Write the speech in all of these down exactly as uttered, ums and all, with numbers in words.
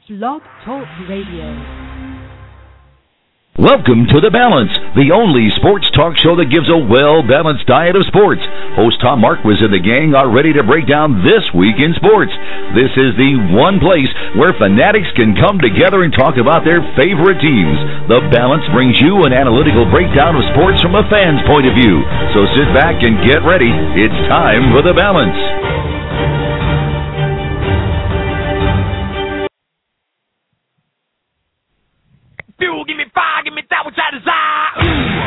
Blog Talk Radio. Welcome to The Balance, the only sports talk show that gives a well-balanced diet of sports. Host Tom Marquis and the gang are ready to break down this week in sports. This is the one place where fanatics can come together and talk about their favorite teams. The Balance brings you an analytical breakdown of sports from a fan's point of view. So sit back and get ready. It's time for The Balance. Fuel, give me fire, give me that which I desire.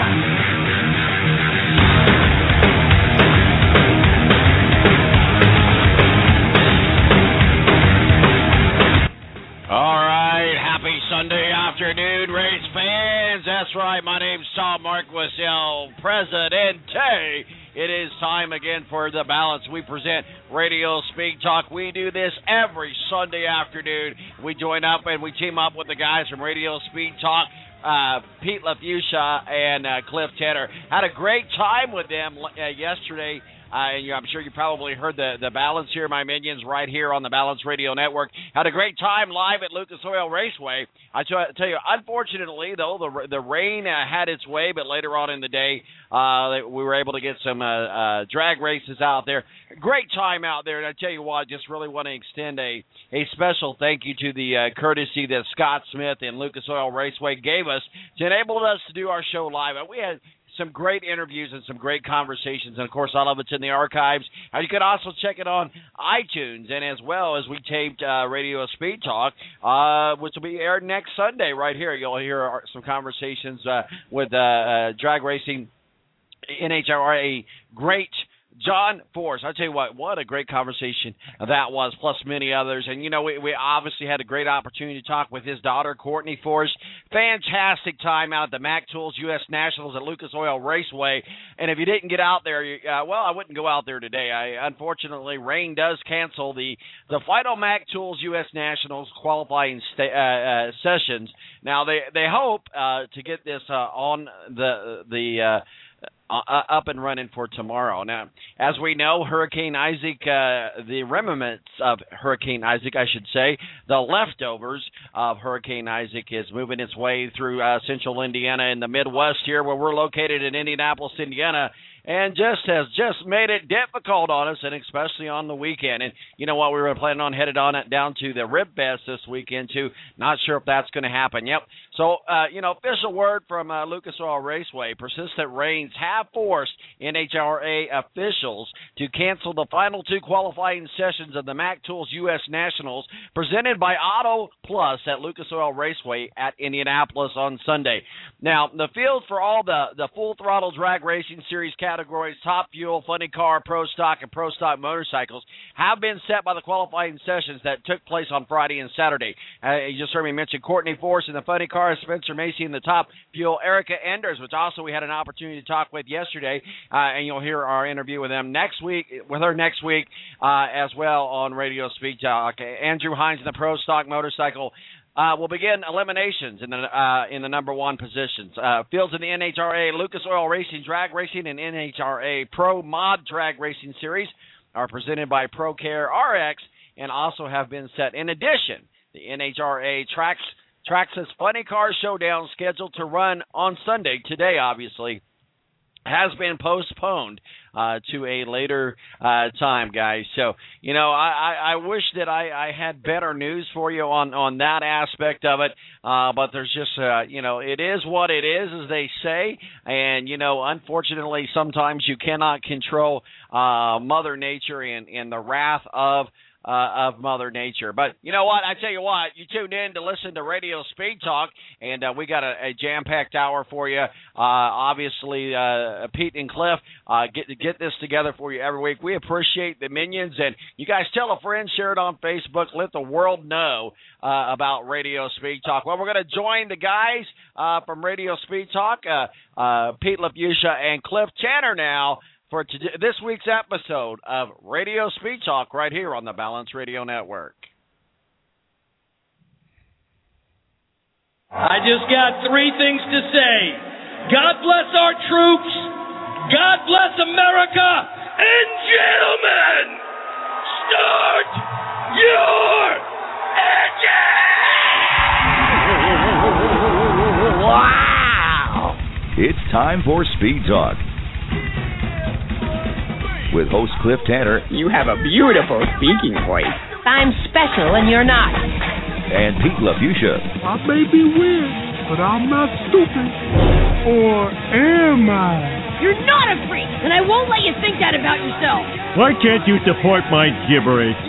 Ooh. All right, happy Sunday afternoon, race fans. That's right, my name's Tom Marquis, El Presidente. It is time again for The Balance. We present Radio Speed Talk. We do this every Sunday afternoon. We join up and we team up with the guys from Radio Speed Talk, uh, Pete LaFuchsia and uh, Cliff Tanner. Had a great time with them uh, yesterday. Uh, and I'm sure you probably heard the, the Balance here, my minions, right here on the Balance Radio Network. Had a great time live at Lucas Oil Raceway. I t- tell you, unfortunately, though, the the rain uh, had its way, but later on in the day, uh, we were able to get some uh, uh, drag races out there. Great time out there, and I tell you what, just really want to extend a, a special thank you to the uh, courtesy that Scott Smith and Lucas Oil Raceway gave us to enable us to do our show live. And we had some great interviews and some great conversations, and of course all of it's in the archives. And you can also check it on iTunes, and as well as we taped uh, Radio Speed Talk, uh, which will be aired next Sunday right here. You'll hear our, some conversations uh, with uh, uh, drag racing N H R A great John Force. I tell you what, what a great conversation that was, plus many others. And, you know, we, we obviously had a great opportunity to talk with his daughter, Courtney Force. Fantastic time out at the Mac Tools U S Nationals at Lucas Oil Raceway. And if you didn't get out there, uh, well, I wouldn't go out there today. I, unfortunately, rain does cancel the, the final Mac Tools U S Nationals qualifying sta- uh, uh, sessions. Now, they, they hope uh, to get this uh, on the the uh, Uh, up and running for tomorrow. Now, as we know, Hurricane Isaac, uh, the remnants of Hurricane Isaac, I should say, the leftovers of Hurricane Isaac is moving its way through uh, central Indiana and the Midwest here, where we're located in Indianapolis, Indiana, and just has just made it difficult on us, and especially on the weekend. And you know what? We were planning on headed on it down to the Rib Fest this weekend, too. Not sure if that's going to happen. Yep. So, uh, you know, official word from uh, Lucas Oil Raceway, persistent rains have forced N H R A officials to cancel the final two qualifying sessions of the Mac Tools U S Nationals presented by Auto Plus at Lucas Oil Raceway at Indianapolis on Sunday. Now, the field for all the, the full throttle drag racing series categories, Top Fuel, Funny Car, Pro Stock, and Pro Stock motorcycles have been set by the qualifying sessions that took place on Friday and Saturday. Uh, you just heard me mention Courtney Force in the Funny Car, Spencer Macy in the Top Fuel, Erica Enders, which also we had an opportunity to talk with yesterday, uh, and you'll hear our interview with them next week, with her next week uh, as well on Radio Speed Talk. Andrew Hines in the Pro Stock motorcycle. Uh, we'll begin eliminations in the uh, in the number one positions. Uh, fields in the N H R A Lucas Oil Racing Drag Racing and N H R A Pro Mod Drag Racing Series are presented by ProCare R X and also have been set. In addition, the N H R A Tracks Traxxas Funny Car Showdown, scheduled to run on Sunday, today obviously, has been postponed uh, to a later uh, time, guys. So, you know, I, I, I wish that I, I had better news for you on, on that aspect of it, uh, but there's just, uh, you know, it is what it is, as they say, and, you know, unfortunately, sometimes you cannot control uh, Mother Nature and, and the wrath of Uh, of Mother Nature. But you know what? I tell you what, you tuned in to listen to Radio Speed Talk, and uh, we got a, a jam-packed hour for you. Uh, obviously, uh, Pete and Cliff uh, get get this together for you every week. We appreciate the minions, and you guys tell a friend, share it on Facebook, let the world know uh, about Radio Speed Talk. Well, we're going to join the guys uh, from Radio Speed Talk, uh, uh, Pete LaFuchsia and Cliff Tanner now, for today, this week's episode of Radio Speed Talk right here on the Balance Radio Network. I just got three things to say. God bless our troops. God bless America. And gentlemen, start your engine! time for Speed Talk with host Cliff Tanner. You have a beautiful speaking voice. I'm special and you're not. And Pete LaFucia. I may be weird, but I'm not stupid. Or am I? You're not a freak, and I won't let you think that about yourself. Why can't you support my gibberish?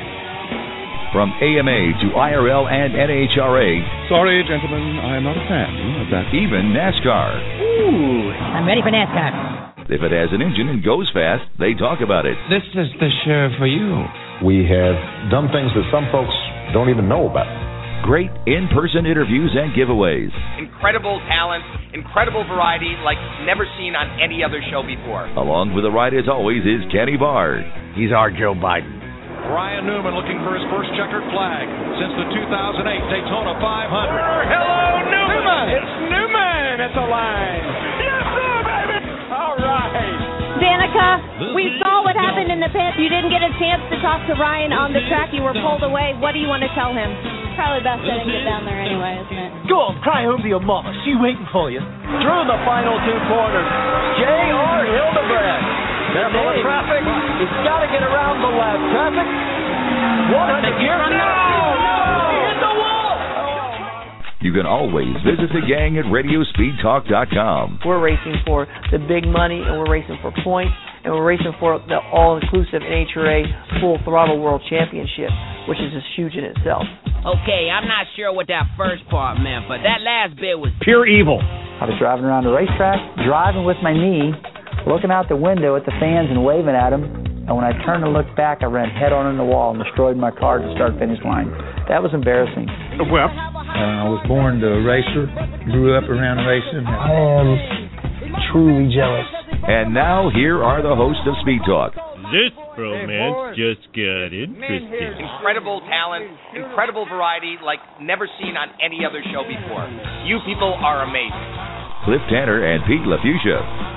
From A M A to I R L and N H R A. Sorry, gentlemen, I am not a fan of that. Even NASCAR. Ooh, I'm ready for NASCAR. If it has an engine and goes fast, they talk about it. This is the show for you. We have done things that some folks don't even know about. Great in-person interviews and giveaways. Incredible talent, incredible variety like never seen on any other show before. Along with the ride, as always, is Kenny Bard. He's our Joe Biden. Ryan Newman looking for his first checkered flag since the two thousand eight Daytona five hundred. Hello, Newman! Newman. It's Newman at the line. Yes, sir, baby! All right. Danica, we saw what happened in the pit. You didn't get a chance to talk to Ryan on the track. You were pulled away. What do you want to tell him? Probably best I didn't get down there anyway, isn't it? Go on, cry home to your mama. She waiting for you. Through the final two corners, J R. Hildebrand. Careful of traffic. He's got to get around the left. Traffic. one hundred gear. No! No! Hit the wall! You can always visit the gang at radio speed talk dot com. We're racing for the big money, and we're racing for points, and we're racing for the all-inclusive N H R A Full Throttle World Championship, which is just huge in itself. Okay, I'm not sure what that first part meant, but that last bit was pure evil. I was driving around the racetrack, driving with my knee, looking out the window at the fans and waving at them, and when I turned to look back, I ran head-on in the wall and destroyed my car to start-finish line. That was embarrassing. Well, uh, I was born a racer, grew up around racing. I am truly jealous. And now, here are the hosts of Speed Talk. This romance hey, just got interesting. Incredible talent, incredible variety like never seen on any other show before. You people are amazing. Cliff Tanner and Pete LaFucia.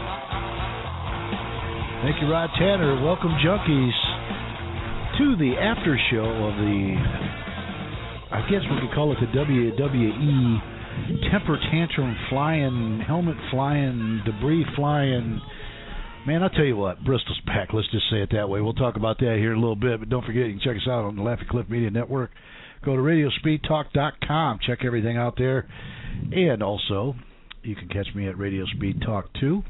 Thank you, Rod Tanner. Welcome, junkies, to the after show of the, I guess we could call it the W W E temper tantrum flying, helmet flying, debris flying. Man, I'll tell you what, Bristol's back. Let's just say it that way. We'll talk about that here in a little bit, but don't forget, you can check us out on the Laughing Cliff Media Network. Go to radio speed talk dot com. Check everything out there. And also, you can catch me at Radio Speed Talk two.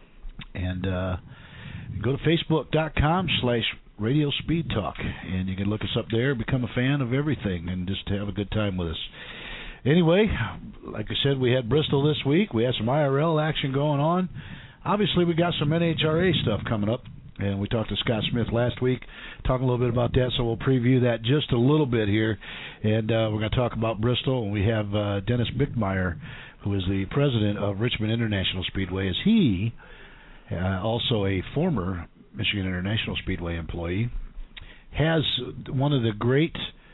And uh, go to facebook dot com slash Radio Speed Talk. And you can look us up there, become a fan of everything, and just have a good time with us. Anyway, like I said, we had Bristol this week. We had some I R L action going on. Obviously, we got some N H R A stuff coming up, and we talked to Scott Smith last week, talking a little bit about that, so we'll preview that just a little bit here, and uh, we're going to talk about Bristol, and we have uh, Dennis Bickmeyer, who is the president of Richmond International Speedway, as he, uh, also a former Michigan International Speedway employee, has one of the great,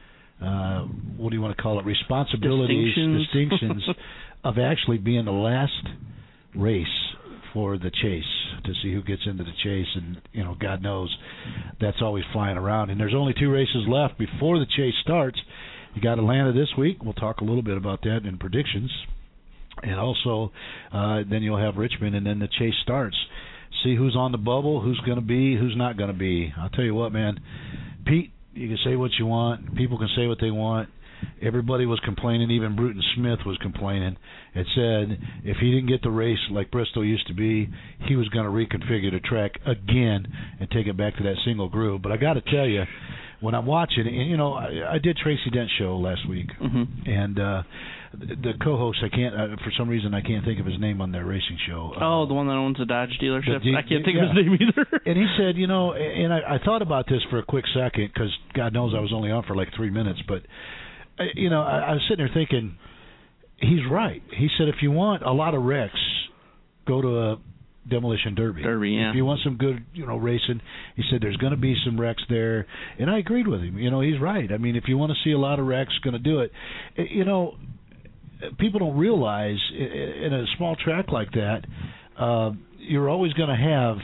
uh, what do you want to call it, responsibilities, distinctions, distinctions of actually being the last race for the chase, to see who gets into the chase, and you know, God knows that's always flying around. And there's only two races left before the chase starts. You got Atlanta this week. We'll talk a little bit about that in predictions, and also uh, then you'll have Richmond, and then the chase starts. See who's on the bubble, who's going to be, who's not going to be. I'll tell you what, man, Pete, you can say what you want. People can say what they want. Everybody was complaining. Even Bruton Smith was complaining. It said if he didn't get the race like Bristol used to be, he was going to reconfigure the track again and take it back to that single groove. But I got to tell you, when I'm watching, and you know, I, I did Tracy Dent's show last week, mm-hmm. and uh, the, the co-host, I can't, uh, for some reason, I can't think of his name on their racing show. Oh, uh, the one that owns a Dodge dealership. The, I can't think yeah. of his name either. And he said, you know, and I, I thought about this for a quick second, because God knows I was only on for like three minutes, but you know, I, I was sitting there thinking, he's right. He said, if you want a lot of wrecks, go to a demolition derby. Derby, yeah. If you want some good, you know, racing, he said there's going to be some wrecks there, and I agreed with him. You know, he's right. I mean, if you want to see a lot of wrecks, going to do it. You know, people don't realize in a small track like that, uh, you're always going to have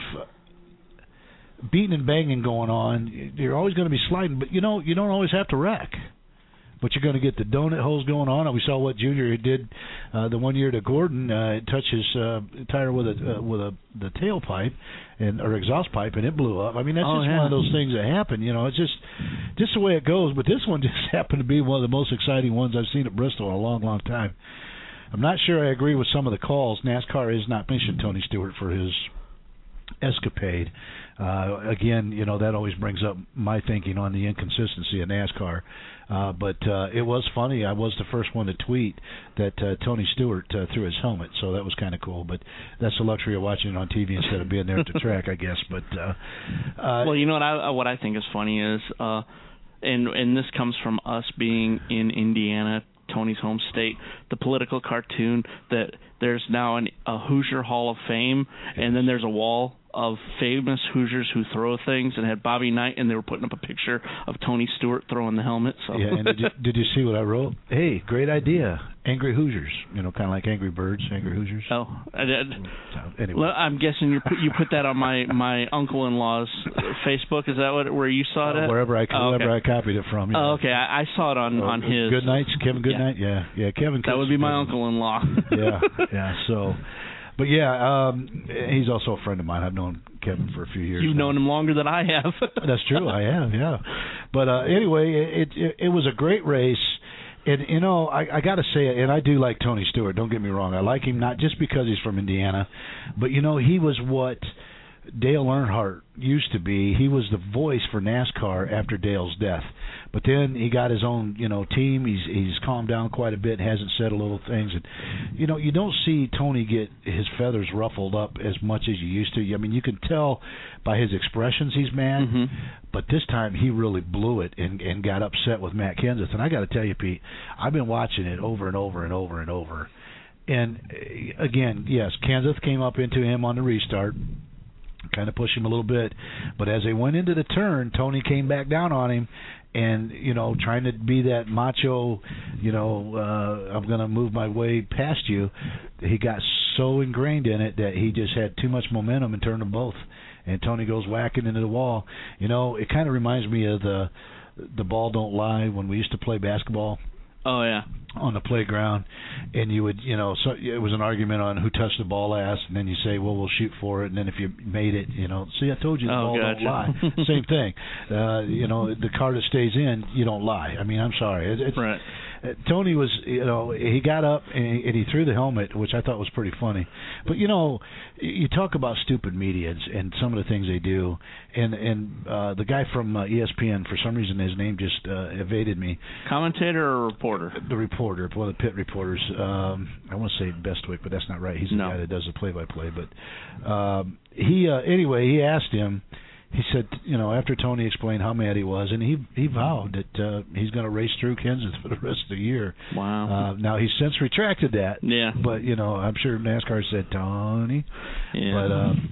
beating and banging going on. You're always going to be sliding, but you know, you don't always have to wreck. but you're going to get the donut holes going on. And we saw what Junior did uh, the one year to Gordon, uh, touch his uh, tire with a uh, with a the tailpipe and or exhaust pipe, and it blew up. I mean, that's oh, just yeah. one of those things that happen. You know, it's just just the way it goes. But this one just happened to be one of the most exciting ones I've seen at Bristol in a long, long time. I'm not sure I agree with some of the calls. NASCAR is not mentioning Tony Stewart for his escapade. Uh, again, you know, that always brings up my thinking on the inconsistency of NASCAR. Uh, but uh, it was funny. I was the first one to tweet that uh, Tony Stewart uh, threw his helmet, so that was kind of cool. But that's the luxury of watching it on T V instead of being there at the track, I guess. But uh, uh, well, you know what I what I think is funny is, uh, and and this comes from us being in Indiana, Tony's home state, the political cartoon that there's now an, a Hoosier Hall of Fame, and then there's a wall of famous Hoosiers who throw things, and had Bobby Knight, and they were putting up a picture of Tony Stewart throwing the helmet. So. Yeah, and did you, did you see what I wrote? Hey, great idea. Angry Hoosiers, you know, kind of like Angry Birds, Angry Hoosiers. Oh, I did. So, anyway. Well, I'm guessing you put you put that on my, my uncle-in-law's Facebook. Is that what where you saw it? Uh, at? Wherever I oh, okay. wherever I copied it from. Oh, know. okay. I, I saw it on, oh, on his. Good nights, Kevin. Good yeah. night. Yeah, yeah, Kevin. That would be my uncle-in-law. yeah, yeah. So, but yeah, um, he's also a friend of mine. I've known Kevin for a few years. You've now. known him longer than I have. That's true. I have. Yeah. But uh, anyway, it, it it was a great race. And, you know, I, I got to say it, and I do like Tony Stewart, don't get me wrong. I like him not just because he's from Indiana, but, you know, he was what Dale Earnhardt used to be. He was the voice for NASCAR after Dale's death. But then he got his own, you know, team. He's he's calmed down quite a bit, hasn't said a little things. And, you know, you don't see Tony get his feathers ruffled up as much as you used to. I mean, you can tell by his expressions he's mad, mm-hmm. but this time he really blew it and, and got upset with Matt Kenseth. And I got to tell you, Pete, I've been watching it over and over and over and over. And, again, yes, Kenseth came up into him on the restart, kind of pushed him a little bit. But as they went into the turn, Tony came back down on him. And, you know, trying to be that macho, you know, uh, I'm going to move my way past you, he got so ingrained in it that he just had too much momentum and turned them both. And Tony goes whacking into the wall. You know, it kind of reminds me of the the ball don't lie when we used to play basketball. Oh, yeah. On the playground, and you would, you know, so it was an argument on who touched the ball last, and then you say, well, we'll shoot for it, and then if you made it, you know, see, I told you the oh, ball gotcha. don't lie. Same thing. Uh, you know, the car that stays in, you don't lie. I mean, I'm sorry. It, it's, right. Uh, Tony was, you know, he got up and he, and he threw the helmet, which I thought was pretty funny. But, you know, you talk about stupid media and, and some of the things they do, and and uh, the guy from uh, E S P N, for some reason his name just uh, evaded me. Commentator or reporter? The reporter, one of the pit reporters. Um, I want to say Bestwick, but that's not right. He's the no. guy that does the play-by-play. But um, he, uh, anyway, he asked him. He said, you know, after Tony explained how mad he was, and he he vowed that uh, he's going to race through Kenseth for the rest of the year. Wow. Uh, now, he's since retracted that. Yeah. But, you know, I'm sure NASCAR said, Tony. Yeah. But, um,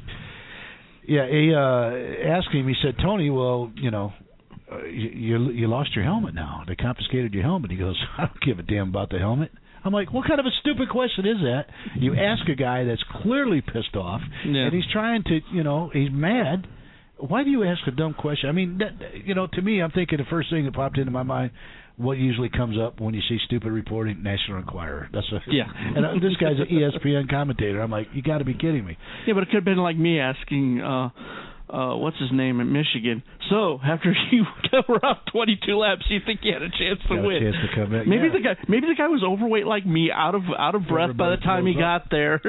yeah, he uh, asked him, he said, Tony, well, you know, uh, you, you you lost your helmet now. They confiscated your helmet. He goes, I don't give a damn about the helmet. I'm like, what kind of a stupid question is that? You ask a guy that's clearly pissed off, yeah. and he's trying to, you know, he's mad. Why do you ask a dumb question? I mean, that, you know, to me, I'm thinking the first thing that popped into my mind, what usually comes up when you see stupid reporting, National Enquirer. That's a, yeah. And uh, this guy's an E S P N commentator. I'm like, you got to be kidding me. Yeah, but it could have been like me asking, uh, uh, what's his name in Michigan. So after you were up twenty-two laps, you think you had a chance to got win? A chance to come back. Maybe yeah. the guy, maybe the guy was overweight like me, out of out of breath Everybody by the time he got up. there.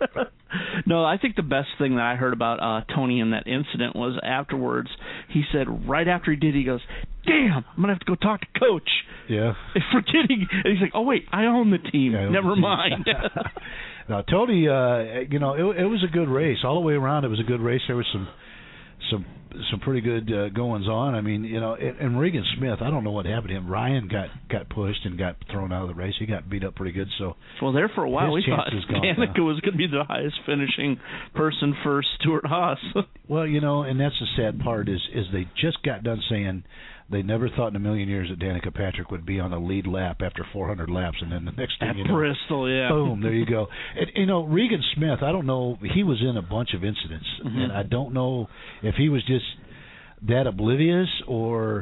No, I think the best thing that I heard about uh, Tony in that incident was afterwards. He said right after he did, he goes, "Damn, I'm gonna have to go talk to Coach." Yeah. Forgetting, and he's like, "Oh wait, I own the team. Yeah, Never the mind." team. Now, Tony, uh, you know, it, it was a good race all the way around. It was a good race. There was some. Some some pretty good uh, goings on. I mean, you know, and, and Regan Smith, I don't know what happened to him. Ryan got, got pushed and got thrown out of the race. He got beat up pretty good. So well, there for a while we thought Danica down. was going to be the highest finishing person for Stuart Haas. Well, you know, and that's the sad part is is they just got done saying they never thought in a million years that Danica Patrick would be on a lead lap after four hundred laps, and then the next thing At you know, Bristol, yeah, boom, there you go. And you know, Regan Smith, I don't know, he was in a bunch of incidents, mm-hmm. and I don't know if he was just that oblivious or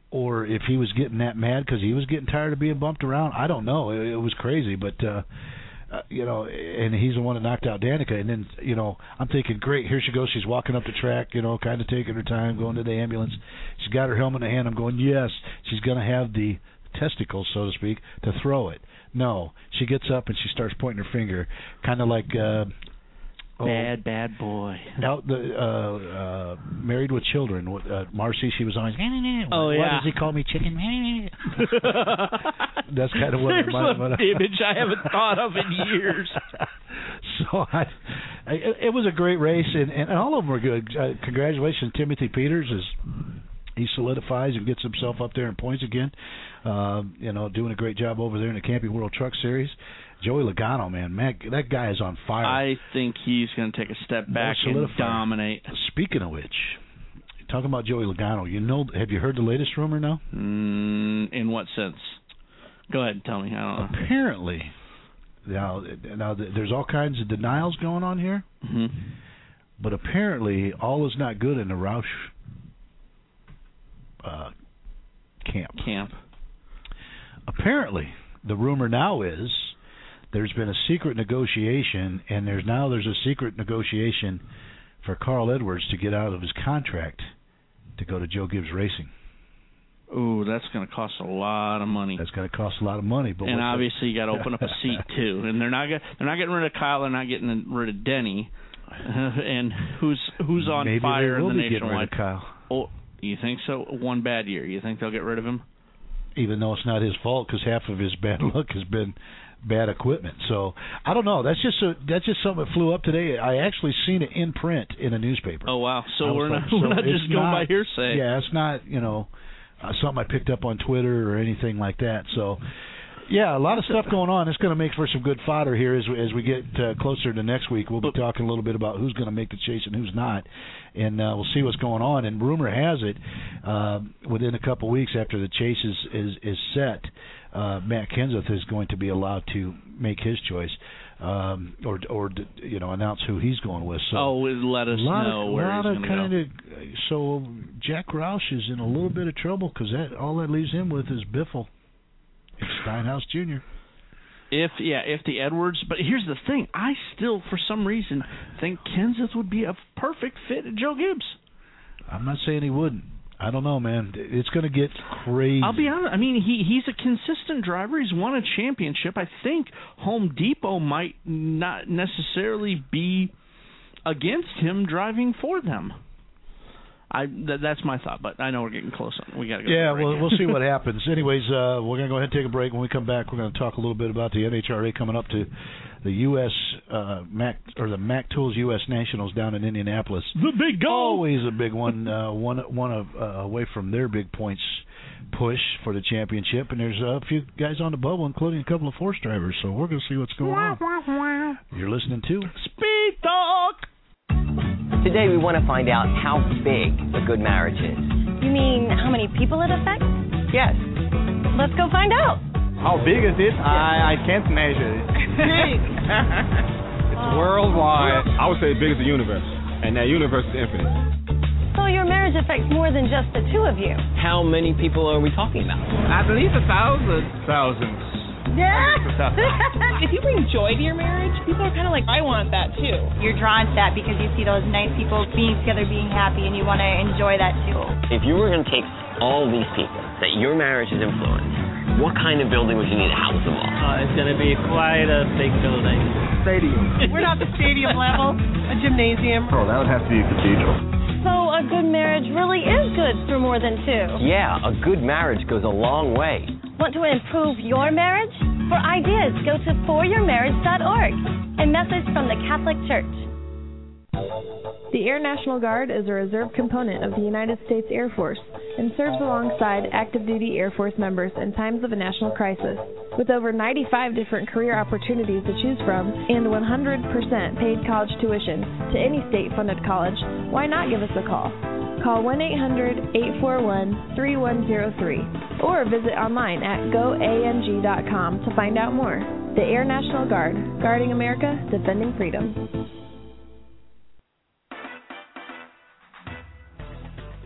or if he was getting that mad because he was getting tired of being bumped around. I don't know. It, it was crazy, but uh, uh, you know, and he's the one that knocked out Danica. And then, you know, I'm thinking, great, here she goes. She's walking up the track, you know, kind of taking her time, going to the ambulance. She's got her helmet in her hand. I'm going, yes, she's going to have the testicles, so to speak, to throw it. No, she gets up and she starts pointing her finger, kind of like uh, oh, bad, bad boy. Now the uh, uh, Married with Children, uh, Marcy, she was always. Oh Why yeah. does he call me chicken? That's kind of what There's it reminded an me of. image I haven't thought of in years. So I, I, it was a great race, and, and all of them were good. Uh, congratulations, Timothy Peters, is he solidifies and gets himself up there in points again. Uh, you know, doing a great job over there in the Camping World Truck Series. Joey Logano, man, man, that guy is on fire. I think he's going to take a step back and dominate. Speaking of which, talking about Joey Logano, you know, have you heard the latest rumor now? Mm, in what sense? Go ahead and tell me. I don't know. Apparently, now, now there's all kinds of denials going on here, mm-hmm. but apparently all is not good in the Roush uh, camp. Camp. Apparently, the rumor now is there's been a secret negotiation, and there's now there's a secret negotiation for Carl Edwards to get out of his contract to go to Joe Gibbs Racing. Ooh, that's going to cost a lot of money. That's going to cost a lot of money, but and obviously you got to open up a seat too. And they're not get, they're not getting rid of Kyle. They're not getting rid of Denny. and who's who's on Maybe fire they will in the be getting rid Nationwide? of Kyle. Oh, you think so? One bad year. You think they'll get rid of him? Even though it's not his fault, because half of his bad luck has been bad equipment. So I don't know. That's just a, that's just something that flew up today. I actually seen it in print in a newspaper. Oh wow! So we're like, not so we're not just going by hearsay. Yeah, it's not you know uh, something I picked up on Twitter or anything like that. So yeah, a lot of stuff going on. It's going to make for some good fodder here as we, as we get uh, closer to next week. We'll be talking a little bit about who's going to make the chase and who's not, and uh, we'll see what's going on. And rumor has it, uh, within a couple weeks after the chase is is, is set, uh, Matt Kenseth is going to be allowed to make his choice, um, or or you know announce who he's going with. So oh, let us know of, where lot he's of going to go. So Jack Roush is in a little bit of trouble because that all that leaves him with is Biffle. It's Steinhaus Junior If yeah, if the Edwards, but here's the thing: I still, for some reason, think Kenseth would be a perfect fit at Joe Gibbs. I'm not saying he wouldn't. I don't know, man. It's going to get crazy. I'll be honest. I mean, he he's a consistent driver. He's won a championship. I think Home Depot might not necessarily be against him driving for them. I th- that's my thought, but I know we're getting close on. We got to go. Yeah, well, we'll see what happens. Anyways, uh, we're going to go ahead and take a break. When we come back, we're going to talk a little bit about the N H R A coming up to the U S uh, Mac or the Mac Tools U S Nationals down in Indianapolis. The big goal. Always a big one. Uh, one one of, uh, away from their big points push for the championship, and there's a few guys on the bubble, including a couple of force drivers. So we're going to see what's going on. You're listening to Speed Talk. Today we want to find out how big a good marriage is. You mean how many people it affects? Yes. Let's go find out. How big is it? I, I can't measure it. Big. It's worldwide. I would say big as the universe, and that universe is infinite. So your marriage affects more than just the two of you. How many people are we talking about? At least a thousand. Thousands. Yeah. If you bring joy to your marriage, people are kind of like, I want that too. You're drawn to that because you see those nice people being together, being happy, and you want to enjoy that too. If you were going to take all these people that your marriage has influenced, what kind of building would you need to house them all? Uh, it's going to be quite a big building. Stadium. We're not the stadium level, a gymnasium. Oh, that would have to be a cathedral. So a good marriage really is good for more than two. Yeah, a good marriage goes a long way. Want to improve your marriage? For ideas, go to for your marriage dot org. A message from the Catholic Church. The Air National Guard is a reserve component of the United States Air Force and serves alongside active-duty Air Force members in times of a national crisis. With over ninety-five different career opportunities to choose from and one hundred percent paid college tuition to any state-funded college, why not give us a call? Call one eight hundred, eight four one, three one zero three or visit online at go a n g dot com to find out more. The Air National Guard, guarding America, defending freedom.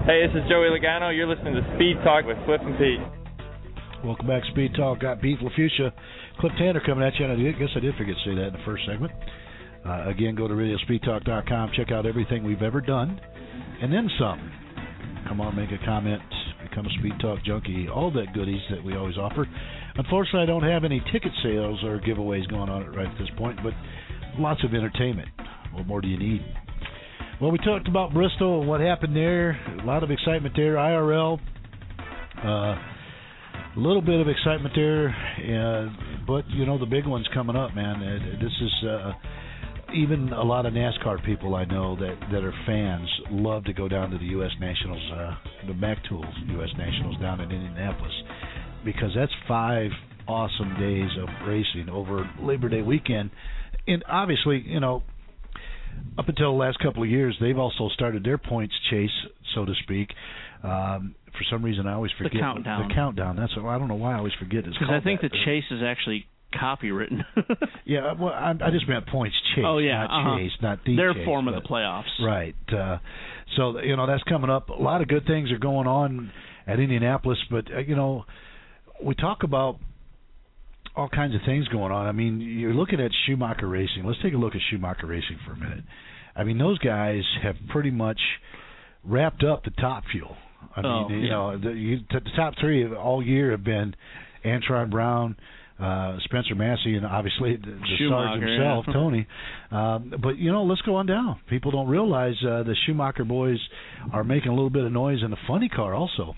Hey, this is Joey Logano. You're listening to Speed Talk with Cliff and Pete. Welcome back to Speed Talk. Got Pete LaFucia, Cliff Tanner coming at you. And I guess I did forget to say that in the first segment. Uh, again, go to radio speed talk dot com. Check out everything we've ever done, and then some. Come on, make a comment. Become a Speed Talk junkie. All that goodies that we always offer. Unfortunately, I don't have any ticket sales or giveaways going on right at this point, but lots of entertainment. What more do you need? Well, we talked about Bristol and what happened there. A lot of excitement there. I R L, uh, a little bit of excitement there, uh, but you know the big one's coming up, man. Uh, this is uh, even a lot of NASCAR people I know that, that are fans love to go down to the U S Nationals, uh, the Mac Tools U S Nationals down in Indianapolis, because that's five awesome days of racing over Labor Day weekend. And obviously, you know, up until the last couple of years, they've also started their points chase, so to speak. Um, for some reason, I always forget the countdown. The countdown. That's I don't know why I always forget. Because I think that. the chase is actually copywritten. yeah, well, I, I just meant points chase. Oh yeah, not uh-huh. chase, not the their chase, form but, of the playoffs. Right. Uh, so you know that's coming up. A lot of good things are going on at Indianapolis, but uh, you know we talk about all kinds of things going on. I mean, you're looking at Schumacher Racing. Let's take a look at Schumacher Racing for a minute. I mean, those guys have pretty much wrapped up the Top Fuel. I oh, mean, you yeah. know, the, you, the top three all year have been Antron Brown, uh, Spencer Massey, and obviously the, the Sarge himself, yeah. Tony. Um, but, you know, let's go on down. People don't realize uh, the Schumacher boys are making a little bit of noise in the funny car also.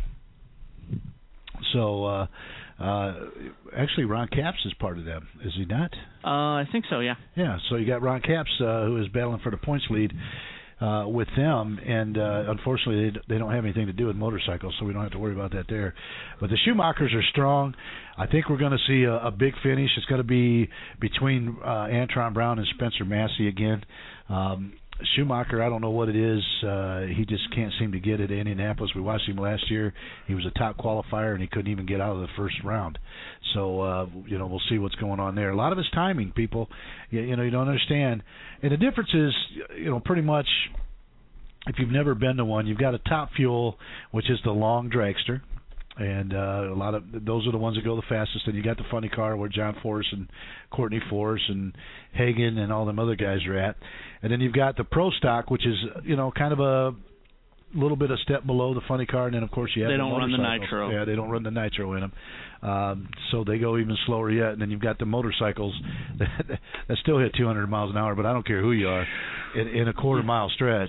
So, uh, uh, actually, Ron Capps is part of them, is he not? Uh, I think so, yeah. Yeah, so you got Ron Capps, uh, who is battling for the points lead uh, with them, and uh, unfortunately, they, they don't have anything to do with motorcycles, so we don't have to worry about that there. But the Schumachers are strong. I think we're going to see a, a big finish. It's going to be between uh, Antron Brown and Spencer Massey again. Um, Schumacher, I don't know what it is. Uh, he just can't seem to get it in Indianapolis. We watched him last year. He was a top qualifier, and he couldn't even get out of the first round. So, uh, you know, we'll see what's going on there. A lot of his timing, people, you, you know, you don't understand. And the difference is, you know, pretty much if you've never been to one, you've got a Top Fuel, which is the long dragster. And uh, a lot of those are the ones that go the fastest. And you got the funny car where John Force and Courtney Force and Hagan and all them other guys are at. And then you've got the Pro Stock, which is, you know, kind of a little bit a step below the funny car. And then, of course, you have they the don't run the motorcycles. nitro. Yeah, they don't run the nitro in them. Um, so they go even slower yet. And then you've got the motorcycles that, that still hit two hundred miles an hour, but I don't care who you are, in, in a quarter mile stretch.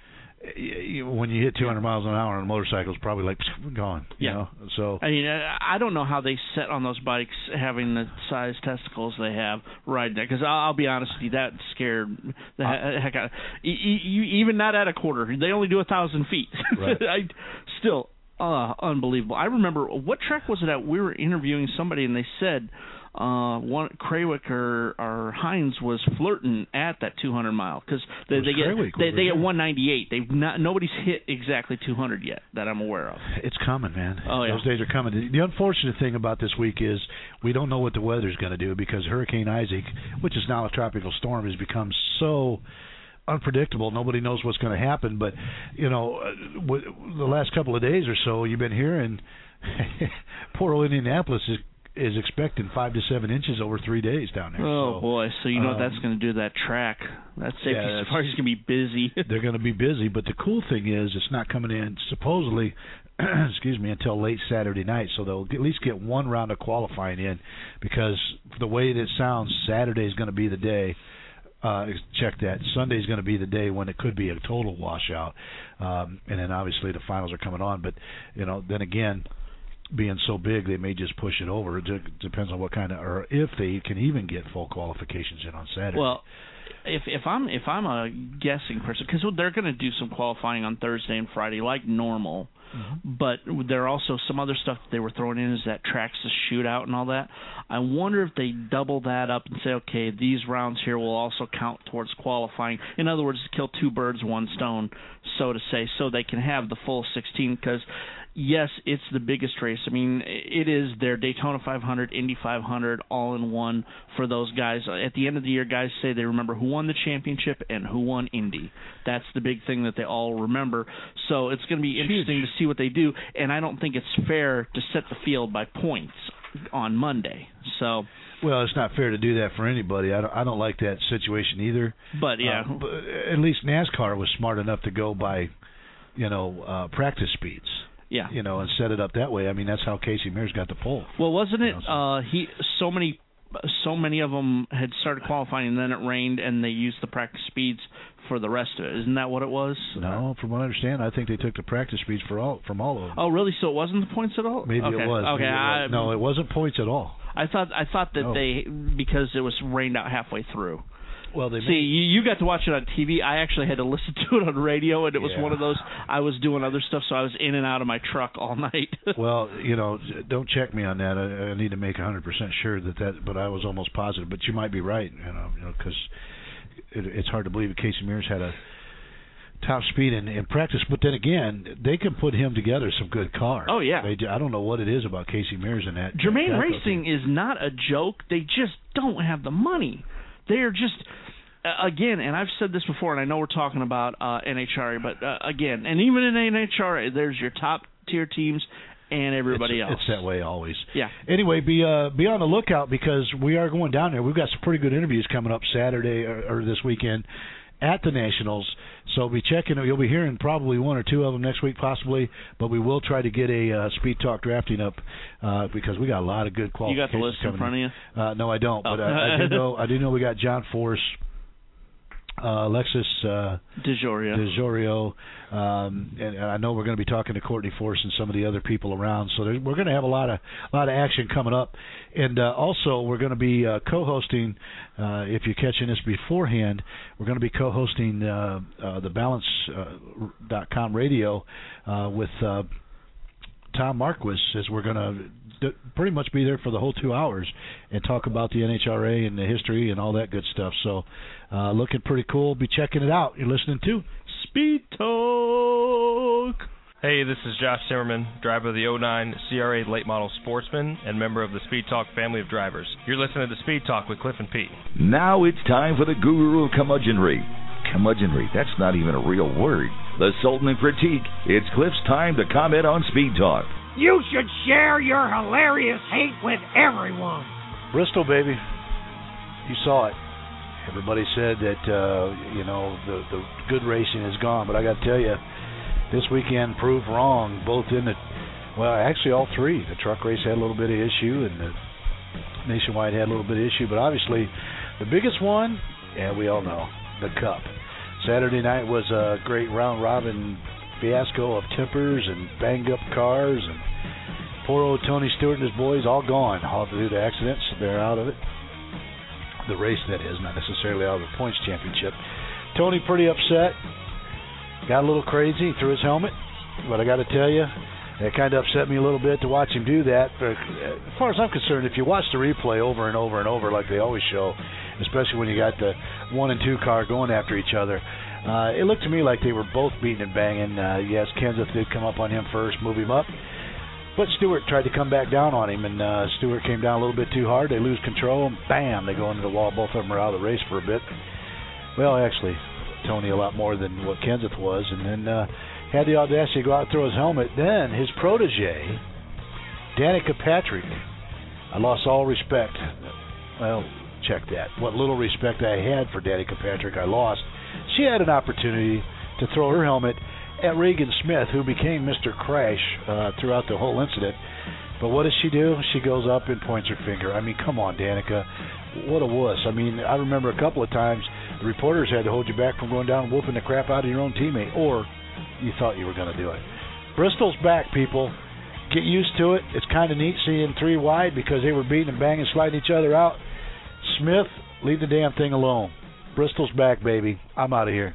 When you hit two hundred miles an hour on a motorcycle, it's probably like gone. You yeah. know? So I mean, I don't know how they set on those bikes having the size testicles they have riding there. Because I'll, I'll be honest with you, that scared the uh, heck out of you. Even not at a quarter, they only do a thousand feet. Right. I still uh, unbelievable. I remember what track was it at? We were interviewing somebody, and they said. Uh, one Krawick or, or Hines was flirting at that two hundred mile because they, they get Krawick, they, they get one ninety-eight. They've not nobody's hit exactly two hundred yet that I'm aware of. It's coming, man. Oh yeah, those days are coming. The unfortunate thing about this week is we don't know what the weather's going to do because Hurricane Isaac, which is now a tropical storm, has become so unpredictable. Nobody knows what's going to happen. But you know, the last couple of days or so, you've been hearing poor old Indianapolis is. is expecting five to seven inches over three days down there. Oh, so, boy. So you know um, what that's going to do to that track. That safety yeah, safari is going to be busy. They're going to be busy, but the cool thing is it's not coming in supposedly, excuse me, until late Saturday night, so they'll at least get one round of qualifying in because the way that it sounds, Saturday is going to be the day. Uh, check that. Sunday is going to be the day when it could be a total washout. Um, and then obviously the finals are coming on. But, you know, then again, being so big, they may just push it over. It depends on what kind of, or if they can even get full qualifications in on Saturday. Well, if if I'm if I'm a guessing person, because they're going to do some qualifying on Thursday and Friday like normal, mm-hmm. but there are also some other stuff that they were throwing in is that tracks the shootout and all that. I wonder if they double that up and say, okay, these rounds here will also count towards qualifying. In other words, kill two birds, one stone, so to say, so they can have the full sixteen. Because yes, it's the biggest race. I mean, it is their Daytona five hundred, Indy five hundred, all in one for those guys. At the end of the year, guys say they remember who won the championship and who won Indy. That's the big thing that they all remember. So it's going to be interesting Huge. to see what they do, and I don't think it's fair to set the field by points on Monday. So... Well, it's not fair to do that for anybody. I don't, I don't like that situation either. But, yeah. Uh, but at least NASCAR was smart enough to go by, you know, uh, practice speeds. Yeah. You know, and set it up that way. I mean, that's how Casey Mears got the pole. Well, wasn't it you know, so. uh, he so many so many of them had started qualifying, and then it rained, and they used the practice speeds for the rest of it. Isn't that what it was? No, from what I understand, I think they took the practice speeds for all from all of them. Oh, really? So it wasn't the points at all? Maybe okay. it was. Okay. Maybe I, it was. No, it wasn't points at all. I thought I thought that no. they because it was rained out halfway through. Well, they see made, you, you got to watch it on T V. I actually had to listen to it on radio, and it was yeah. one of those. I was doing other stuff, so I was in and out of my truck all night. Well, you know, don't check me on that. I, I need to make one hundred percent sure that that. But I was almost positive. But you might be right, you know, you know, because it, it's hard to believe that Casey Mears had a top speed in, in practice. But then again, they can put him together some good cars. Oh yeah. They, I don't know what it is about Casey Mears and that. Germain that Racing thing. is not a joke. They just don't have the money. They're just. Uh, again, and I've said this before, and I know we're talking about uh, N H R A, but uh, again, and even in N H R A, there's your top tier teams and everybody it's, else. It's that way always. Yeah. Anyway, be uh, be on the lookout because we are going down there. We've got some pretty good interviews coming up Saturday or, or this weekend at the Nationals. So be checking. You'll be hearing probably one or two of them next week, possibly. But we will try to get a uh, Speed Talk drafting up uh, because we got a lot of good qualifications. You got the list in front of you? Uh, no, I don't. Oh. But I, I do know. I do know we got John Force. Uh, Alexis uh, DeJoria, DeJorio, um, and, and I know we're going to be talking to Courtney Force and some of the other people around. So there, we're going to have a lot of a lot of action coming up, and uh, also we're going to be uh, co-hosting. Uh, if you're catching this beforehand, we're going to be co-hosting uh, uh, the Balance dot com radio uh, with uh, Tom Marquis, as we're going to d- pretty much be there for the whole two hours and talk about the N H R A and the history and all that good stuff. So uh, looking pretty cool. Be checking it out. You're listening to Speed Talk. Hey, this is Josh Zimmerman, driver of the oh nine C R A Late Model Sportsman and member of the Speed Talk family of drivers. You're listening to Speed Talk with Cliff and Pete. Now it's time for the guru of curmudgeonry. Curmudgeonry, that's not even a real word. The Sultan of Critique. It's Cliff's time to comment on Speed Talk. You should share your hilarious hate with everyone. Bristol, baby. You saw it. Everybody said that, uh, you know, the, the good racing is gone. But I got to tell you, this weekend proved wrong, both in the, well, actually all three. The truck race had a little bit of issue, and the Nationwide had a little bit of issue. But obviously, the biggest one, yeah, we all know, the Cup. Saturday night was a great round-robin fiasco of tempers and banged-up cars, and poor old Tony Stewart and his boys all gone, all due to accidents. They're out of it. The race, that is, not necessarily out of the points championship. Tony pretty upset. Got a little crazy. He threw his helmet. But I got to tell you, it kind of upset me a little bit to watch him do that. But as far as I'm concerned, if you watch the replay over and over and over like they always show, especially when you got the one and two car going after each other, uh, it looked to me like they were both beating and banging. Uh, yes, Kenseth did come up on him first, move him up. But Stewart tried to come back down on him, and uh, Stewart came down a little bit too hard. They lose control, and bam, they go into the wall. Both of them are out of the race for a bit. Well, actually, Tony a lot more than what Kenseth was, and then uh, had the audacity to go out and throw his helmet. Then his protege, Danica Patrick, I lost all respect. Well, check that. What little respect I had for Danica Patrick, I lost. She had an opportunity to throw her helmet at Regan Smith, who became Mister Crash uh, throughout the whole incident. But what does she do? She goes up and points her finger. I mean, come on, Danica. What a wuss. I mean, I remember a couple of times the reporters had to hold you back from going down and whooping the crap out of your own teammate, or you thought you were going to do it. Bristol's back, people. Get used to it. It's kind of neat seeing three wide because they were beating and banging, sliding each other out. Smith, leave the damn thing alone. Bristol's back, baby. I'm out of here.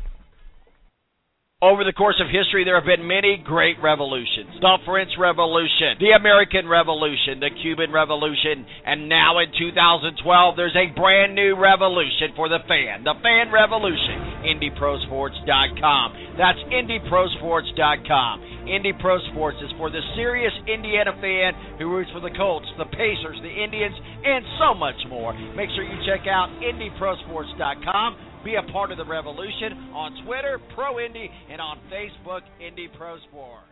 Over the course of history, there have been many great revolutions. The French Revolution, the American Revolution, the Cuban Revolution, and now in two thousand twelve, there's a brand new revolution for the fan. The Fan Revolution. Indy Pro Sports dot com. That's Indy Pro Sports dot com. Indy Pro Sports is for the serious Indiana fan who roots for the Colts, the Pacers, the Indians, and so much more. Make sure you check out Indy Pro Sports dot com. Be a part of the revolution on Twitter, Pro Indy, and on Facebook, Indy Pro Sports.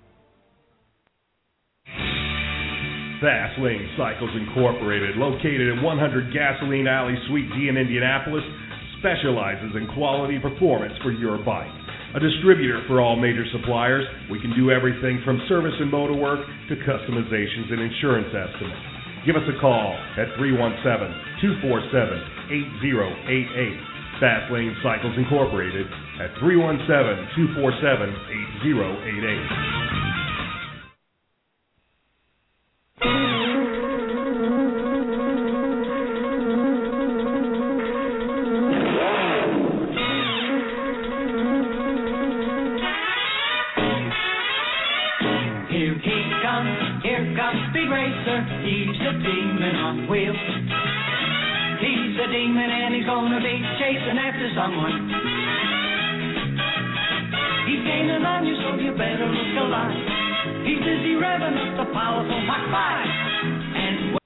Fast Lane Cycles Incorporated, located at one hundred Gasoline Alley, Suite D in Indianapolis, specializes in quality performance for your bike. A distributor for all major suppliers, we can do everything from service and motor work to customizations and insurance estimates. Give us a call at three one seven, two four seven, eight zero eight eight. Fast Lane Cycles Incorporated at three one seven, two four seven, eight zero eight eight. He's a demon on wheels. He's a demon and he's gonna be chasing after someone. He's gaining on you, so you better look alive. He's busy revving up the powerful Mach five. And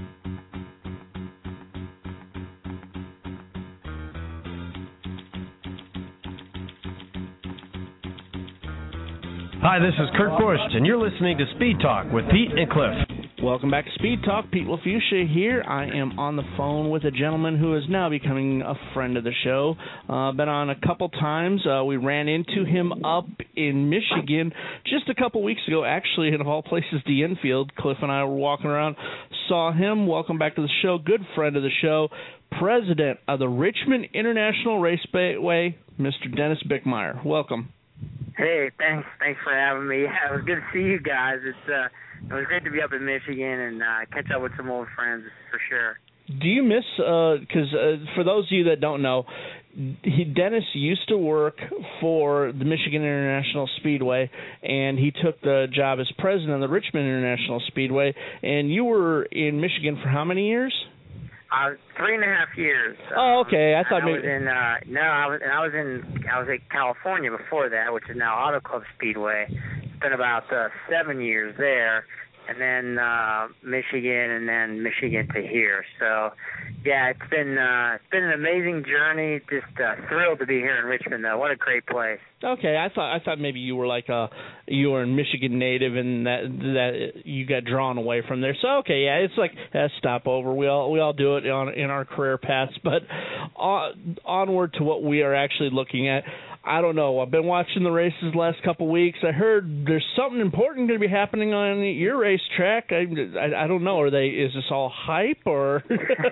Hi, this is Kurt Busch, and you're listening to Speed Talk with Pete and Cliff. Welcome back to Speed Talk. Pete LaFucia here. I am on the phone with a gentleman who is now becoming a friend of the show. Uh, been on a couple times. Uh, we ran into him up in Michigan just a couple weeks ago, actually, and of all places, the infield. Cliff and I were walking around, saw him. Welcome back to the show. Good friend of the show, president of the Richmond International Raceway, Mister Dennis Bickmeyer. Welcome. Hey, thanks. Thanks for having me. Yeah, it was good to see you guys. It's uh, it was great to be up in Michigan and uh, catch up with some old friends for sure. Do you miss? Because uh, uh, for those of you that don't know, he, Dennis used to work for the Michigan International Speedway, and he took the job as president of the Richmond International Speedway. And you were in Michigan for how many years? Uh, three and a half years. Oh, okay. I thought I maybe. was in uh, no, I was I was in I was in California before that, which is now Auto Club Speedway. Spent about uh, seven years there, and then uh, Michigan, and then Michigan to here. So, yeah, it's been uh, it's been an amazing journey. Just uh, thrilled to be here in Richmond, though. What a great place. Okay, I thought I thought maybe you were like a you were a Michigan native and that that you got drawn away from there. So okay, yeah, it's like a stopover. We all we all do it on in our career paths, but on, onward to what we are actually looking at. I don't know. I've been watching the races the last couple of weeks. I heard there's something important going to be happening on your racetrack. I, I, I don't know. Are they? Is this all hype or?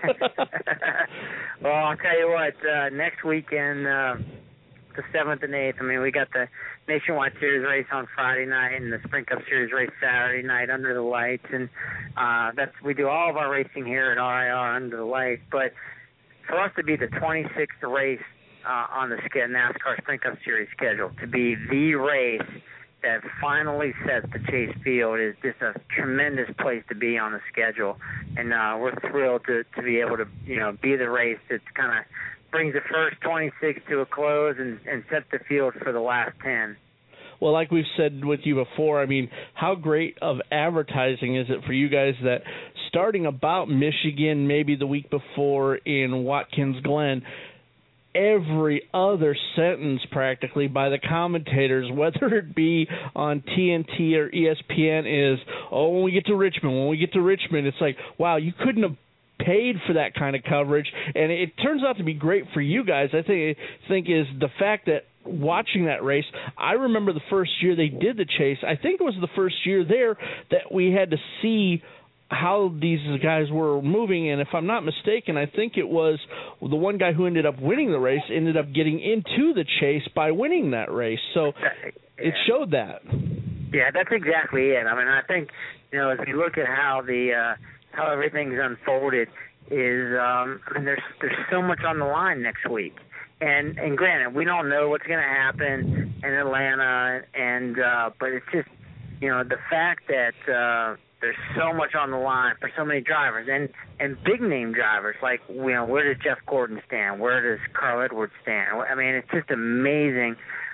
Well, I'll tell you what. Uh, next weekend, uh, the seventh and eighth. I mean, we got the Nationwide Series race on Friday night and the Sprint Cup Series race Saturday night under the lights, and uh, that's we do all of our racing here at R I R under the lights. But for us to be the twenty-sixth race Uh, on the NASCAR Sprint Cup Series schedule, to be the race that finally sets the Chase Field is just a tremendous place to be on the schedule, and uh, we're thrilled to, to be able to, you know, be the race that kind of brings the first twenty-six to a close and, and sets the field for the last ten. Well, like we've said with you before, I mean, how great of advertising is it for you guys that starting about Michigan, maybe the week before in Watkins Glen, every other sentence practically by the commentators, whether it be on T N T or E S P N, is, oh, when we get to Richmond, when we get to Richmond, it's like, wow, you couldn't have paid for that kind of coverage, and it turns out to be great for you guys. I think think is the fact that watching that race, I remember the first year they did the chase, I think it was the first year there that we had to see how these guys were moving, and if I'm not mistaken, I think it was the one guy who ended up winning the race ended up getting into the chase by winning that race. So it showed that. Yeah, that's exactly it. I mean, I think, you know, as we look at how the uh, how everything's unfolded, is um, I mean, there's there's so much on the line next week. And and granted, we don't know what's going to happen in Atlanta, and uh, but it's just, you know, the fact that uh, there's so much on the line for so many drivers, and, and big-name drivers, like, you know, where does Jeff Gordon stand? Where does Carl Edwards stand? I mean, it's just amazing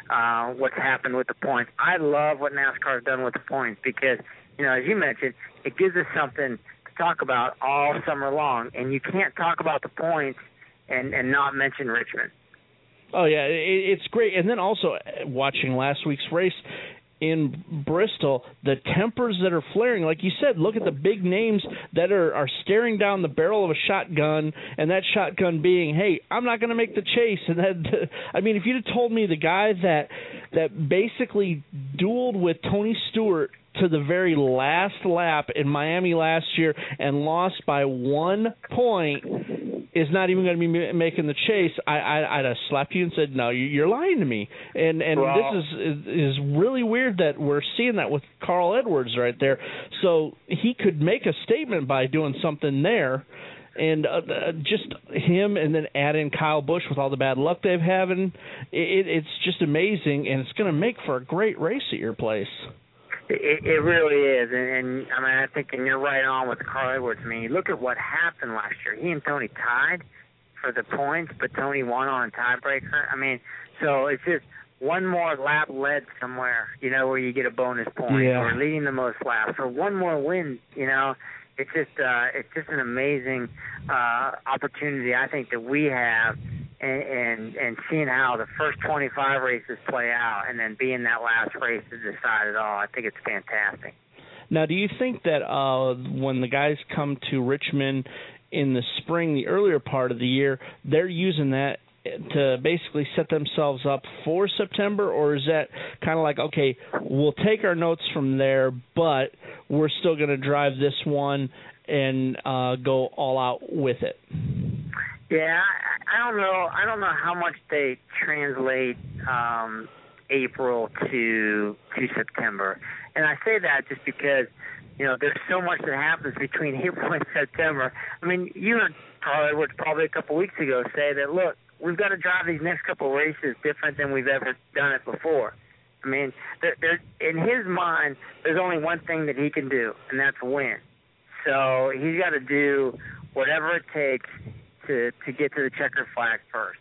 uh, what's happened with the points. I love what NASCAR's done with the points because, you know, as you mentioned, it gives us something to talk about all summer long, and you can't talk about the points and, and not mention Richmond. Oh, yeah, it, it's great. And then also watching last week's race in Bristol, the tempers that are flaring, like you said, look at the big names that are, are staring down the barrel of a shotgun, and that shotgun being, hey, I'm not going to make the chase. And that, I mean, if you'd have told me the guy that that basically dueled with Tony Stewart to the very last lap in Miami last year and lost by one point is not even going to be making the chase, I, I, I'd have slapped you and said, no, you're lying to me. And and well, this is is really weird that we're seeing that with Carl Edwards right there. So he could make a statement by doing something there. And uh, just him and then add in Kyle Busch with all the bad luck they've having, it, it's just amazing, and it's going to make for a great race at your place. It, it really is, and, and I mean, I think, and you're right on with Carl Edwards. I mean, you look at what happened last year. He and Tony tied for the points, but Tony won on a tiebreaker. I mean, so it's just one more lap led somewhere, you know, where you get a bonus point, yeah. or leading the most laps, or one more win, you know. It's just, uh, it's just an amazing uh, opportunity, I think, that we have. And, and and seeing how the first twenty-five races play out and then being that last race to decide it all, I think it's fantastic. Now, do you think that uh, when the guys come to Richmond in the spring, the earlier part of the year, they're using that to basically set themselves up for September, or is that kind of like, okay, we'll take our notes from there, but we're still going to drive this one and uh, go all out with it? Yeah, I, I don't know. I don't know how much they translate um, April to to September, and I say that just because, you know, there's so much that happens between April and September. I mean, you heard Carl Edwards probably a couple weeks ago say that, look, we've got to drive these next couple of races different than we've ever done it before. I mean, there, there, in his mind, there's only one thing that he can do, and that's win. So he's got to do whatever it takes to to get to the checkered flag first.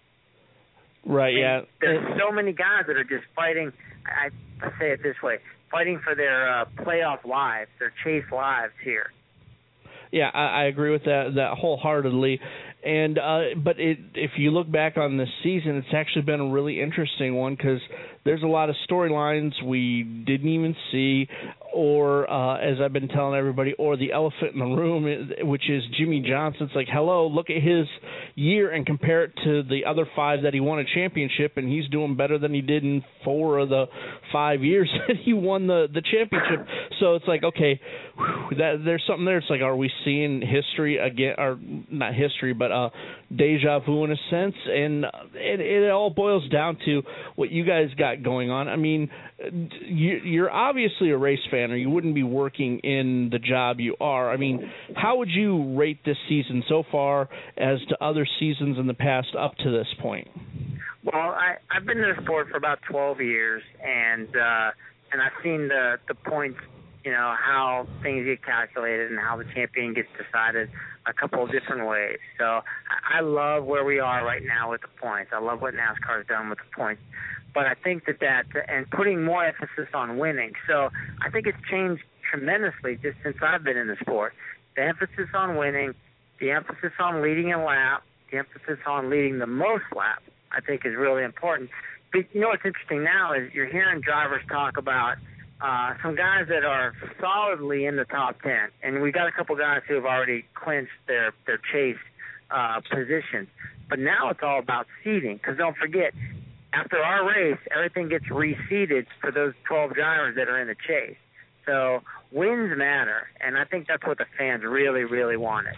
Right, yeah. There's so many guys that are just fighting, I, I say it this way, fighting for their uh, playoff lives, their chase lives here. Yeah, I, I agree with that that wholeheartedly. And uh, but it, if you look back on this season, it's actually been a really interesting one because there's a lot of storylines we didn't even see, or uh, as I've been telling everybody, or the elephant in the room, which is Jimmy Johnson. It's like, hello, look at his year and compare it to the other five that he won a championship, and he's doing better than he did in four of the five years that he won the, the championship. So it's like, okay, whew, that there's something there. It's like, are we seeing history again, or not history, but uh, deja vu in a sense? And it, it all boils down to what you guys got going on. I mean, you, you're obviously a race fan, or you wouldn't be working in the job you are. I mean, how would you rate this season so far as to other seasons in the past up to this point? Well, I, I've been in the sport for about twelve years, and uh, and I've seen the, the points, you know, how things get calculated and how the champion gets decided a couple of different ways. So I, I love where we are right now with the points. I love what NASCAR's done with the points. But I think that that, and putting more emphasis on winning. So I think it's changed tremendously just since I've been in the sport. The emphasis on winning, the emphasis on leading a lap, the emphasis on leading the most laps, I think is really important. But you know what's interesting now is you're hearing drivers talk about uh, some guys that are solidly in the top ten. And we got a couple guys who have already clinched their, their chase uh, positions. But now it's all about seeding, because don't forget, after our race, everything gets reseeded for those twelve drivers that are in the chase. So wins matter, and I think that's what the fans really, really wanted.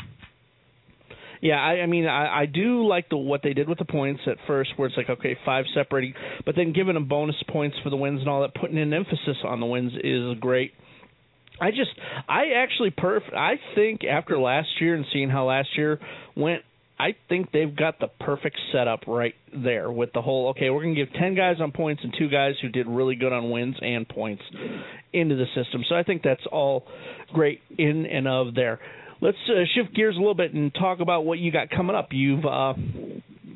Yeah, I, I mean, I, I do like the what they did with the points at first, where it's like, okay, five separating, but then giving them bonus points for the wins and all that, putting an emphasis on the wins is great. I just, I actually, perf- I think after last year and seeing how last year went, I think they've got the perfect setup right there with the whole, okay, we're going to give ten guys on points and two guys who did really good on wins and points into the system. So I think that's all great in and of there. Let's uh, shift gears a little bit and talk about what you got coming up. You've uh,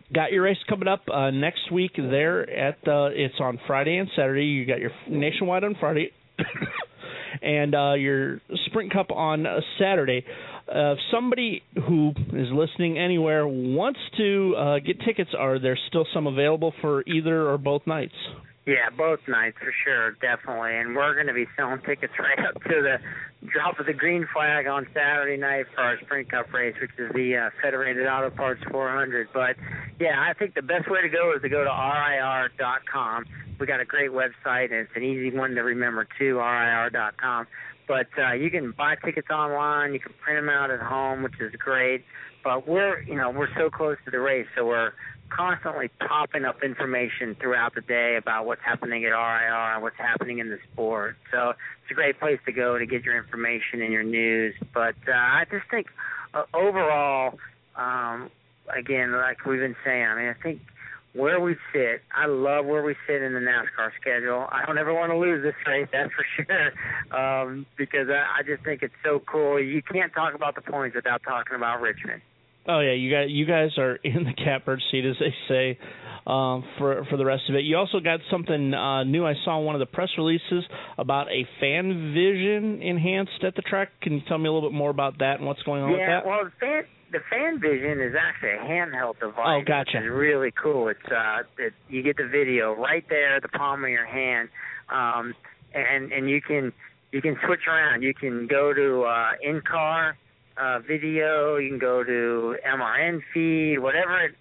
got your race coming up uh, next week there at the, it's on Friday and Saturday. You got your Nationwide on Friday and uh, your Sprint Cup on uh, Saturday. Uh, if somebody who is listening anywhere wants to uh, get tickets, are there still some available for either or both nights? Yeah, both nights for sure, definitely. And we're going to be selling tickets right up to the drop of the green flag on Saturday night for our Sprint Cup race, which is the uh, Federated Auto Parts four hundred. But, yeah, I think the best way to go is to go to R I R dot com. We got a great website, and it's an easy one to remember, too, R I R dot com. But uh, you can buy tickets online. You can print them out at home, which is great. But we're, you know, we're so close to the race, so we're constantly popping up information throughout the day about what's happening at R I R and what's happening in the sport. So it's a great place to go to get your information and your news. But uh, I just think uh, overall, um, again, like we've been saying, I mean, I think where we sit, I love where we sit in the NASCAR schedule. I don't ever want to lose this race, that's for sure, um, because I, I just think it's so cool. You can't talk about the points without talking about Richmond. Oh yeah, you guys, you guys are in the catbird seat, as they say, um, for for the rest of it. You also got something uh, new. I saw in one of the press releases about a fan vision enhanced at the track. Can you tell me a little bit more about that and what's going on yeah, with that? Yeah, well, the fan, the fan vision is actually a handheld device. Oh, gotcha. It's really cool. It's uh, it, you get the video right there at the palm of your hand, um, and and you can you can switch around. You can go to uh, in car. Uh, video, you can go to M R N feed, whatever it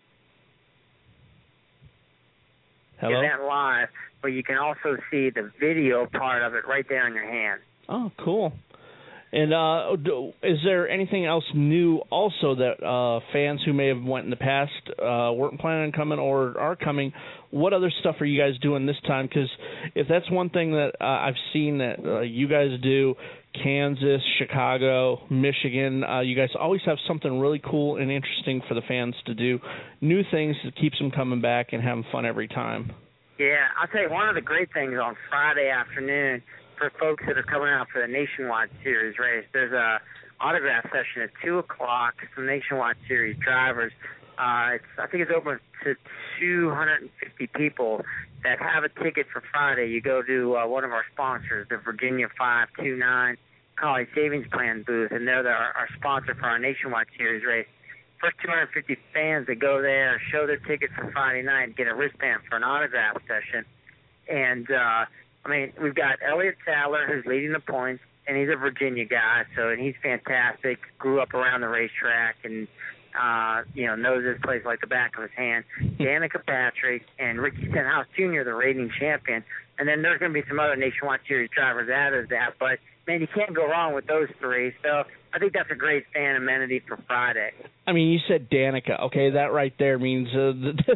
Hello? event live, but you can also see the video part of it right there in your hand. Oh, cool. And uh, is there anything else new also that uh, fans who may have went in the past uh, weren't planning on coming or are coming, what other stuff are you guys doing this time? Because if that's one thing that uh, I've seen that uh, you guys do, Kansas, Chicago, Michigan, uh, you guys always have something really cool and interesting for the fans to do, new things that keeps them coming back and having fun every time. Yeah, I'll tell you, one of the great things on Friday afternoon for folks that are coming out for the Nationwide Series race, there's a autograph session at two o'clock, some Nationwide Series drivers. Uh, it's, I think it's open to two hundred fifty people that have a ticket for Friday. You go to uh, one of our sponsors, the Virginia five two nine College Savings Plan booth, and they're the, our, our sponsor for our Nationwide Series race. First two hundred fifty fans that go there, show their ticket for Friday night, get a wristband for an autograph session. And, uh, I mean, we've got Elliott Sadler, who's leading the points, and he's a Virginia guy, so and he's fantastic, grew up around the racetrack, and Uh, you know, knows this place like the back of his hand. Danica Patrick and Ricky Stenhouse Junior, the reigning champion. And then there's going to be some other Nationwide Series drivers added to that. But, man, you can't go wrong with those three. So I think that's a great fan amenity for Friday. I mean, you said Danica. Okay, that right there means uh,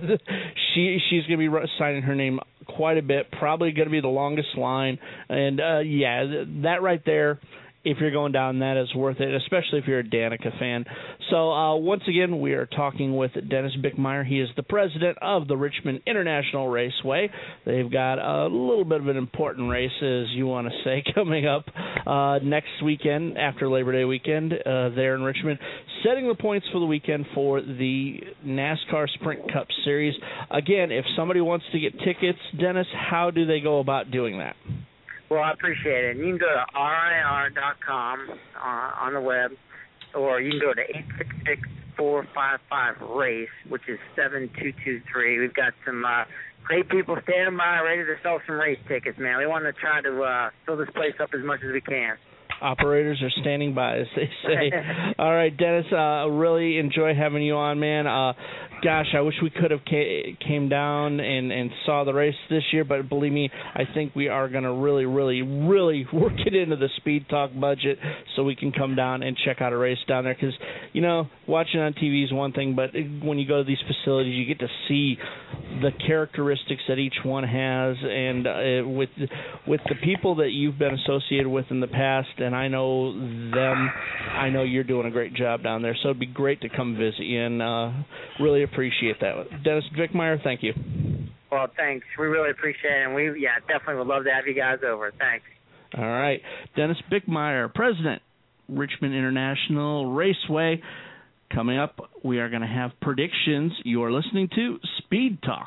she she's going to be signing her name quite a bit, probably going to be the longest line. And, uh, yeah, that right there, if you're going down, that is worth it, especially if you're a Danica fan. So uh, once again, we are talking with Dennis Bickmeyer. He is the president of the Richmond International Raceway. They've got a little bit of an important race, as you want to say, coming up uh, next weekend, after Labor Day weekend, uh, there in Richmond, setting the points for the weekend for the NASCAR Sprint Cup Series. Again, if somebody wants to get tickets, Dennis, how do they go about doing that? Well, I appreciate it. You can go to R I R dot com uh, on the web, or you can go to eight six six, four five five, RACE, which is seven two two three. We've got some uh, great people standing by ready to sell some race tickets, man. We want to try to uh, fill this place up as much as we can. Operators are standing by, as they say. All right, Dennis, uh, really enjoy having you on, man. Uh, gosh, I wish we could have ca- came down and, and saw the race this year, but believe me, I think we are going to really, really, really work it into the Speed Talk budget so we can come down and check out a race down there. Because, you know, watching on T V is one thing, but when you go to these facilities, you get to see the characteristics that each one has, and uh, with with the people that you've been associated with in the past, and I know them, I know you're doing a great job down there, so it'd be great to come visit you, and uh, really appreciate that. Dennis Bickmeyer, thank you. Well, thanks. We really appreciate it, and we, yeah, definitely would love to have you guys over. Thanks. All right. Dennis Bickmeyer, President, Richmond International Raceway. Coming up, we are going to have predictions. You are listening to Speed Talk.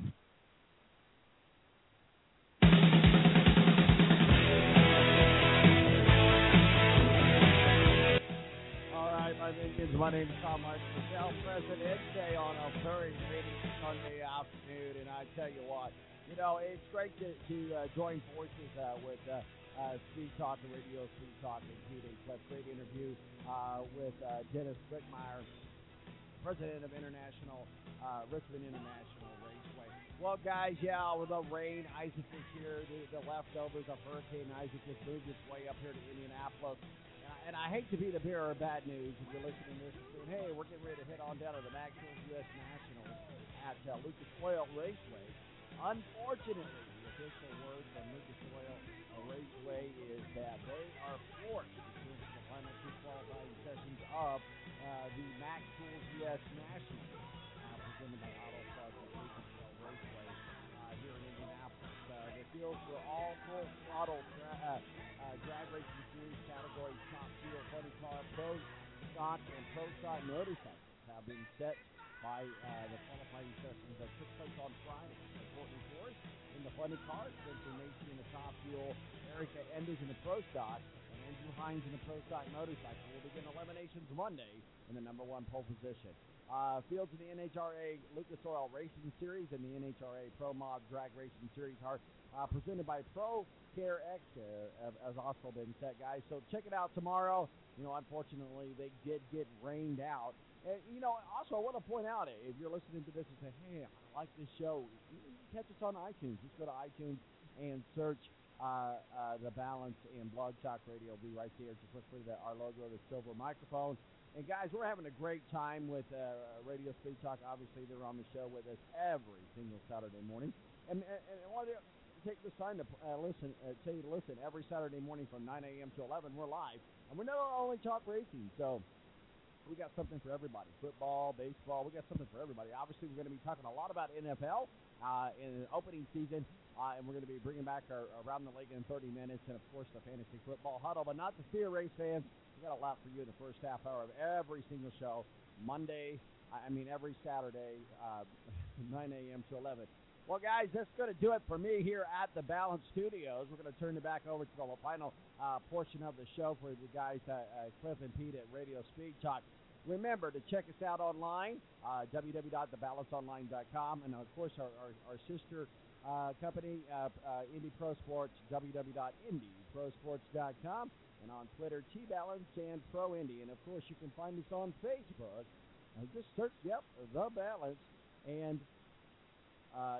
My name is Tom Martin, President's Day on a very rainy Sunday afternoon, and I tell you what, you know, it's great to, to uh, join forces uh, with uh, uh, Speed Talk, the radio Speed Talk, and Pete Cliff. Great interview uh, with uh, Dennis Quickmeyer, President of International uh, Richmond International Raceway. Well, guys, yeah, with the rain, Isaac is here. The, the leftovers of Hurricane Isaac has moved its way up here to Indianapolis. And I hate to be the bearer of bad news if you're listening to this and saying, hey, we're getting ready to head on down to the Maxwell U S Nationals at uh, Lucas Oil Raceway. Unfortunately, the official word from Lucas Oil Raceway is that they are forced to cancel the final two qualifying sessions of uh, the Maxwell U S Nationals uh, presented by Auto Plus at Lucas Oil Raceway uh, here in Indianapolis. Uh, the fields were all full throttle tra- uh, uh, drag racing series categories, top tier, funny car, pro stock, and pro stock motorcycles have been set by uh, the qualifying sessions that took place on Friday. Courtney Forrest in the funny car, Spencer Macy in the top fuel, Erica Enders in the pro stock, and Andrew Hines in the pro stock motorcycle will begin eliminations Monday in the number one pole position. Uh, fields of the N H R A Lucas Oil Racing Series and the N H R A Pro Mod Drag Racing Series are uh, presented by Pro Care X, uh, has also been set, guys. So check it out tomorrow. You know, unfortunately, they did get rained out. And, you know, also, I want to point out, if you're listening to this and say, hey, I like this show, you can catch us on iTunes. Just go to iTunes and search uh, uh, The Balance, and Blog Talk Radio will be right there. Just look for the, our logo, the silver microphone. And, guys, we're having a great time with uh, Radio Speed Talk. Obviously, they're on the show with us every single Saturday morning. And, and, and I want to take this time to uh, listen, uh, tell you to listen every Saturday morning from nine a.m. to eleven. We're live. And we're not only talk racing, so we got something for everybody. Football, baseball, we got something for everybody. Obviously, we're going to be talking a lot about N F L uh, in the opening season, uh, and we're going to be bringing back our Around the League in thirty minutes, and, of course, the Fantasy Football Huddle. But not to fear, race fans. We got a lot for you in the first half hour of every single show. Monday, I mean every Saturday, uh, nine a.m. to eleven. Well, guys, that's going to do it for me here at the Balance Studios. We're going to turn it back over to the final uh, portion of the show for the guys, uh, uh, Cliff and Pete at Radio Speed Talk. Remember to check us out online, uh, w w w dot the balance online dot com, and, of course, our, our, our sister uh, company, uh, uh, Indy Pro Sports, w w w dot indy pro sports dot com, and on Twitter, T-Balance and Pro Indy. And, of course, you can find us on Facebook. Uh, just search, yep, The Balance, and uh,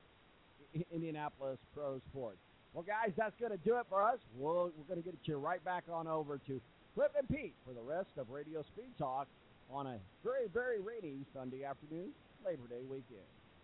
Indianapolis Pro Sports. Well, guys, that's going to do it for us. We'll, we're going to get you right back on over to Cliff and Pete for the rest of Radio Speed Talk on a very, very rainy Sunday afternoon, Labor Day weekend.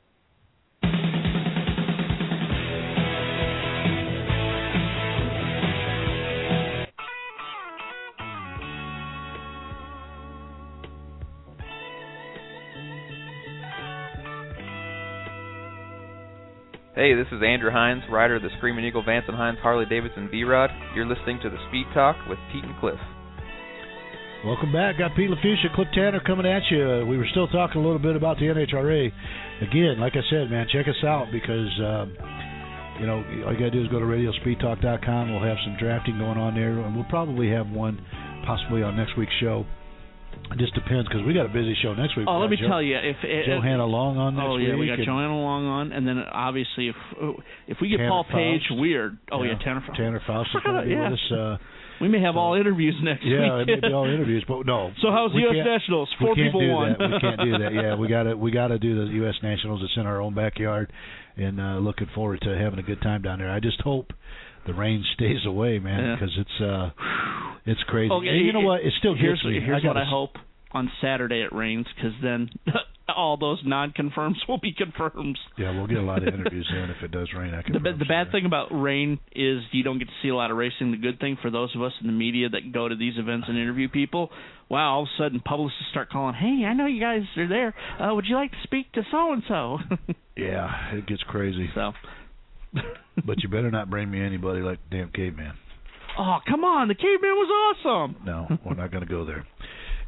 Hey, this is Andrew Hines, rider of the Screaming Eagle Vance and Hines Harley Davidson V-Rod. You're listening to the Speed Talk with Pete and Cliff. Welcome back. Got Pete LaFucia, Cliff Tanner coming at you. We were still talking a little bit about the N H R A. Again, like I said, man, check us out because, um, you know, all you got to do is go to radio speed talk dot com. We'll have some drafting going on there, and we'll probably have one possibly on next week's show. It just depends because we got a busy show next week. Oh, let me jo- tell you, if it, Johanna Long on next oh yeah, week. we got Johanna Long on, and then obviously if if we get Tanner Paul Page, Faust. weird. Oh yeah, yeah, Tanner Faust. Tanner Faust is going to be yeah. with us. Uh, we may have so, all interviews next yeah, week. Yeah, it may be all interviews, but no. So how's the we U S can't- Nationals? Four we can't people do won. That. We can't do that. Yeah, we got to we got to do the U S Nationals. It's in our own backyard, and uh, looking forward to having a good time down there. I just hope the rain stays away, man, because yeah. it's uh, it's crazy. Okay, and you know what? It still here's, gets me. Here's I what gotta, I hope. On Saturday it rains, because then all those non-confirms will be confirmed. Yeah, we'll get a lot of interviews in if it does rain. I can. The, the bad thing about rain is you don't get to see a lot of racing. The good thing for those of us in the media that go to these events and interview people, wow, all of a sudden publicists start calling, hey, I know you guys are there. Uh, would you like to speak to so-and-so? Yeah, it gets crazy. So, But you better not bring me anybody like the damn caveman. Oh, come on. The caveman was awesome. No, we're not going to go there.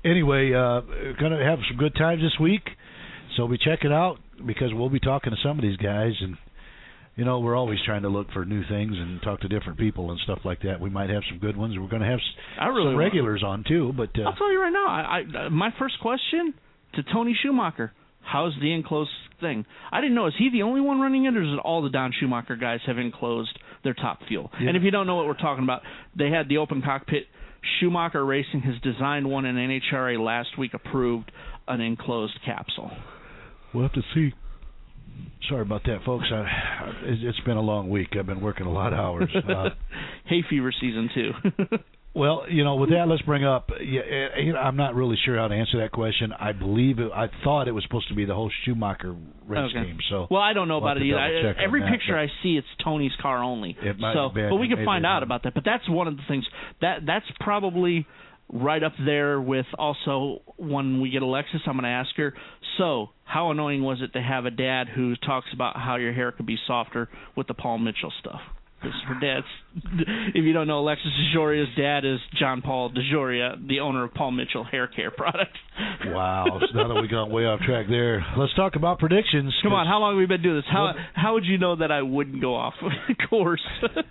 anyway, uh, going to have some good times this week. So we check it out because we'll be talking to some of these guys, and you know we're always trying to look for new things and talk to different people and stuff like that. We might have some good ones. We're going to have I really some regulars on too. But uh, I'll tell you right now, I, I my first question to Tony Schumacher: how's the enclosed thing? I didn't know. Is he the only one running it, or is it all the Don Schumacher guys have enclosed their top fuel? Yeah. And if you don't know what we're talking about, they had the open cockpit. Schumacher Racing has designed one, and N H R A last week approved an enclosed capsule. We'll have to see. Sorry about that, folks. I, it's been a long week. I've been working a lot of hours. Uh, Hay fever season two. Well, you know, with that, let's bring up. Yeah, you know, I'm not really sure how to answer that question. I believe it, I thought it was supposed to be the whole Schumacher race okay. team. So well, I don't know we'll about it either. I, every that, picture I see, it's Tony's car only. It might so, have been, but we can maybe find out about that. But that's one of the things that that's probably right up there with also when we get Alexis, I'm going to ask her, so how annoying was it to have a dad who talks about how your hair could be softer with the Paul Mitchell stuff? Because her dad's, if you don't know, Alexis DeJoria's dad is John Paul DeJoria, the owner of Paul Mitchell Hair Care Products. Wow. So now that we got way off track there, let's talk about predictions. Come on, how long have we been doing this? How, how would you know that I wouldn't go off course?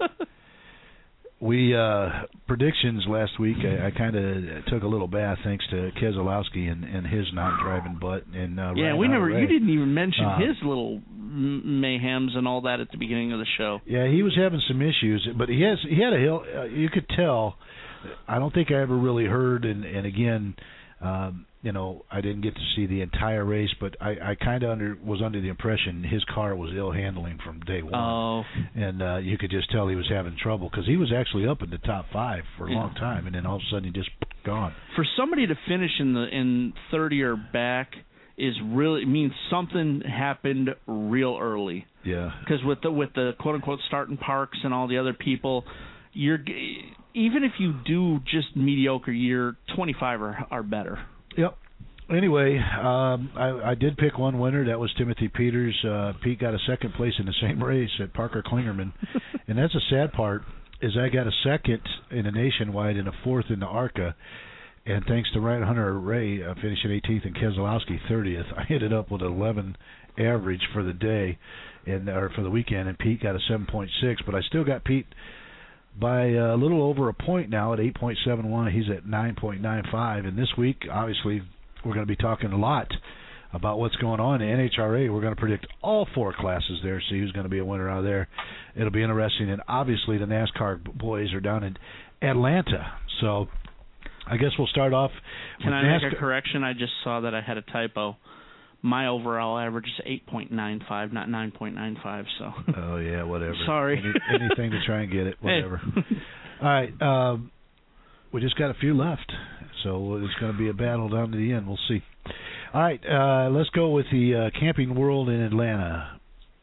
We uh, predictions last week. I, I kind of took a little bath thanks to Keselowski and, and his non-driving butt. And uh, yeah, Ryan we never. Ray. You didn't even mention uh, his little mayhems and all that at the beginning of the show. Yeah, he was having some issues, but he has he had a hill. Uh, you could tell. I don't think I ever really heard, and and again, um, you know, I didn't get to see the entire race, but I, I kind of under was under the impression his car was ill handling from day one. Oh. And uh, you could just tell he was having trouble because he was actually up in the top five for a yeah. long time, and then all of a sudden he just gone. For somebody to finish in the in thirty or back is really means something happened real early. Yeah. Because with the with the quote unquote starting parks and all the other people, you're even if you do just mediocre, you're twenty-five or are better. Yep. Anyway, um, I, I did pick one winner. That was Timothy Peters. Uh, Pete got a second place in the same race at Parker Klingerman. And that's a sad part, is I got a second in the Nationwide and a fourth in the ARCA. And thanks to Ryan Hunter Ray uh, finishing eighteenth and Keselowski thirtieth, I ended up with an eleven average for the day, and or for the weekend, and Pete got a seven point six. But I still got Pete by a little over a point now at eight point seven one. He's at nine point nine five. And this week, obviously, we're going to be talking a lot about what's going on in N H R A. We're going to predict all four classes there, see who's going to be a winner out of there. It'll be interesting. And obviously, the NASCAR boys are down in Atlanta. So I guess we'll start off Can with I NASCAR. make a correction? I just saw that I had a typo. My overall average is eight point nine five, not nine point nine five. So. Oh yeah, whatever. Sorry. Any, anything to try and get it, whatever. Hey. All right, um, we just got a few left, so it's going to be a battle down to the end. We'll see. All right, uh, let's go with the uh, Camping World in Atlanta.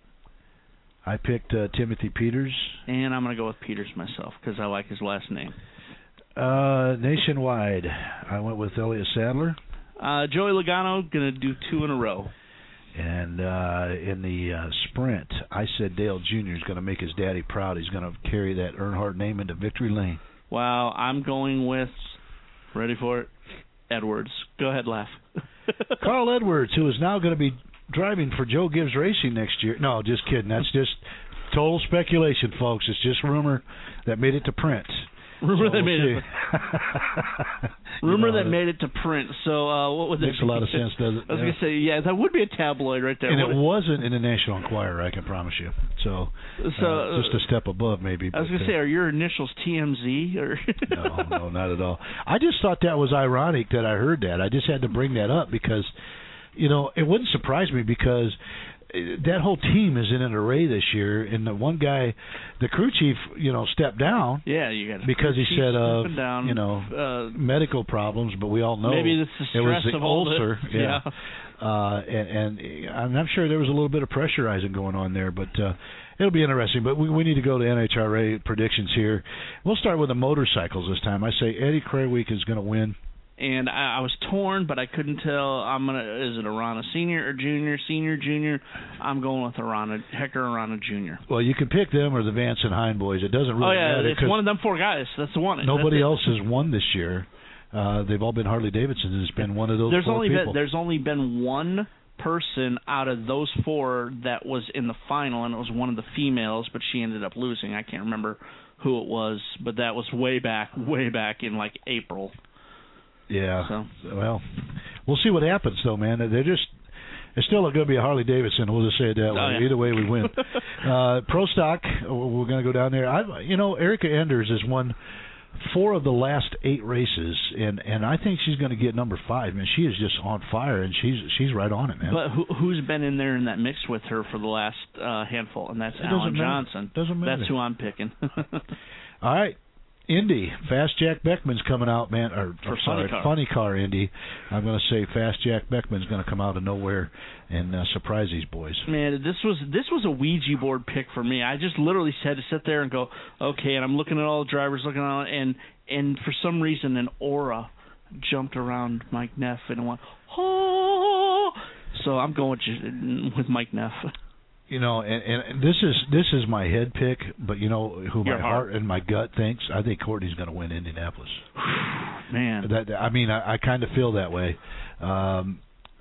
I picked uh, Timothy Peters. And I'm going to go with Peters myself because I like his last name. Uh, Nationwide, I went with Elliott Sadler. Uh, Joey Logano going to do two in a row. And uh, in the uh, sprint, I said Dale Junior is going to make his daddy proud. He's going to carry that Earnhardt name into victory lane. Wow, I'm going with, ready for it, Edwards. Go ahead, laugh. Carl Edwards, who is now going to be driving for Joe Gibbs Racing next year. No, just kidding. That's just total speculation, folks. It's just rumor that made it to print. Rumor so that we'll made see. it. Rumor you know, that made it to print. So uh, what would that makes be? a lot of sense, does it? I was Yeah. gonna say, yeah, that would be a tabloid right there. And What it wasn't in the National Enquirer, I can promise you. So, So, uh, just a step above, maybe. I was but, gonna say, are your initials T M Z or? no, no, not at all. I just thought that was ironic that I heard that. I just had to bring that up because, you know, it wouldn't surprise me because that whole team is in an array this year, and the one guy, the crew chief, you know, stepped down. Yeah, you got because he said of uh, down, you know uh, medical problems, but we all know maybe it's the stress it was the of all ulcer. this. Yeah, yeah. Uh, and, and I'm I'm sure there was a little bit of pressurizing going on there, but uh, it'll be interesting. But we we need to go to N H R A predictions here. We'll start with the motorcycles this time. I say Eddie Krawiec is going to win. And I, I was torn, but I couldn't tell. I'm gonna. Is it Arana Senior or Junior? Senior, Junior. I'm going with Arana, Hector Arana Junior Well, you can pick them or the Vance and Hine boys. It doesn't really oh yeah, matter. it's one of them four guys. That's the one. Nobody That's else has won this year. uh, they've all been Harley Davidsons. It's been one of those there's four only people. Been, there's only been one person out of those four that was in the final, and it was one of the females, but she ended up losing. I can't remember who it was, but that was way back, way back in like April. Yeah. So. Well, we'll see what happens, though, man. They're just. It's still going to be a Harley Davidson. We'll just say it that way. Oh, yeah. Either way, we win. uh, Pro Stock, we're going to go down there. I, you know, Erica Enders has won four of the last eight races, and, and I think she's going to get number five. Man, she is just on fire, and she's she's right on it, man. But who, who's been in there in that mix with her for the last uh, handful? And that's it Alan matter. Johnson. Doesn't matter. That's who I'm picking. All right. Indy, Fast Jack Beckman's coming out, man. Or, For or sorry, Funny Car. Funny Car Indy. I'm going to say Fast Jack Beckman's going to come out of nowhere and uh, surprise these boys. Man, this was this was a Ouija board pick for me. I just literally had to sit there and go, okay, and I'm looking at all the drivers, looking at and and for some reason an aura jumped around Mike Neff and went, oh. So I'm going with, with Mike Neff. You know, and, and this is this is my head pick, but you know who Your my heart. heart and my gut thinks. I think Courtney's going to win Indianapolis. Man, that I mean, I, I kind of feel that way. Um,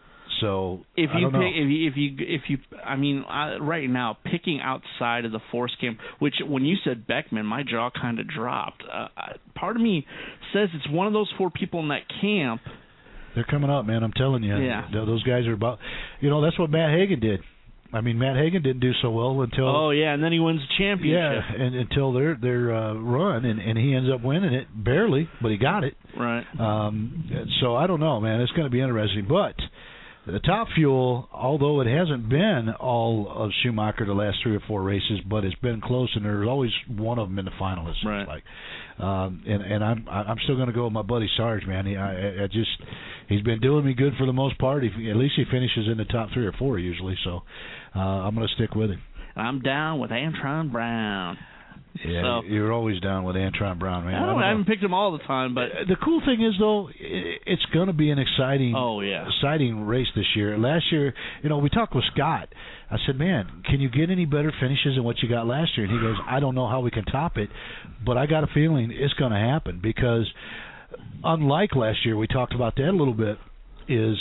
so if I you don't know. pick, if you if you if you, I mean, I, right now picking outside of the force camp, which when you said Beckman, my jaw kind of dropped. Uh, I, part of me says it's one of those four people in that camp. They're coming up, man. I'm telling you. Yeah. Th- Those guys are about. You know, that's what Matt Hagan did. I mean, Matt Hagan didn't do so well until. Oh yeah, and then he wins the championship. Yeah, and until their their uh, run, and, and he ends up winning it barely, but he got it. Right. Um, so I don't know, man. It's going to be interesting. But the Top Fuel, although it hasn't been all of Schumacher the last three or four races, but it's been close, and there's always one of them in the final. It seems Right. like. Um, and and I'm I'm still going to go with my buddy Sarge, man. He, I, I just he's been doing me good for the most part. He, at least he finishes in the top three or four usually. So uh, I'm going to stick with him. I'm down with Antron Brown. Yeah, So- you're always down with Antron Brown, man. I, don't, don't I know. haven't picked him all the time, but The cool thing is, though, i- it's going to be an exciting, Oh, yeah. exciting race this year. Last year, you know, we talked with Scott. I said, man, can you get any better finishes than what you got last year? And he goes, I don't know how we can top it, but I got a feeling it's going to happen because unlike last year, we talked about that a little bit, is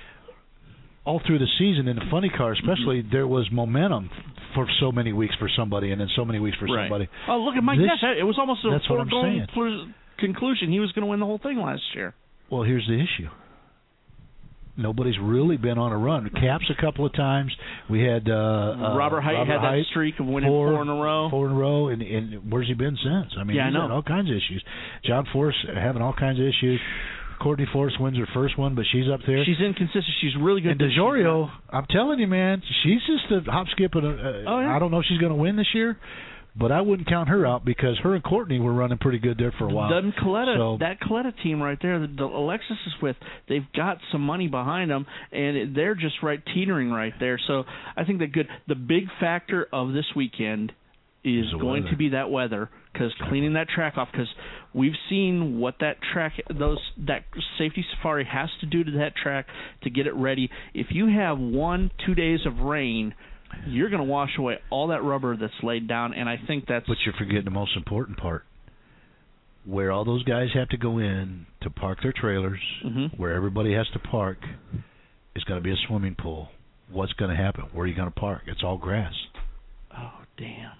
all through the season in the funny car especially, there was momentum for so many weeks for somebody and then so many weeks for Right. somebody. Oh, look at Mike This- Neff. It was almost a that's what I'm foregone saying. pl- conclusion. He was going to win the whole thing last year. Well, here's the issue. Nobody's really been on a run. Caps a couple of times. We had uh, uh, Robert Height had that Height, streak of winning four, four in a row. Four in a row, and, and where's he been since? I mean, Yeah, I he's know. had all kinds of issues. John Force having all kinds of issues. Courtney Force wins her first one, but she's up there. She's inconsistent. She's really good. And this DeJorio, I'm telling you, man, she's just a hop, skip, and a, uh, Oh, yeah. I don't know if she's going to win this year, but I wouldn't count her out because her and Courtney were running pretty good there for a while. Doesn't Coletta, So- that Coletta team right there that Alexis is with, they've got some money behind them, and they're just right teetering right there. So I think that good. The big factor of this weekend is Is the going weather. to be that weather, because cleaning that track off, because we've seen what that track, those that safety safari has to do to that track to get it ready. If you have one, two days of rain, you're going to wash away all that rubber that's laid down, and I think that's. But you're forgetting the most important part. Where all those guys have to go in to park their trailers, Mhm. where everybody has to park, it's got to be a swimming pool. What's going to happen? Where are you going to park? It's all grass. Oh, damn.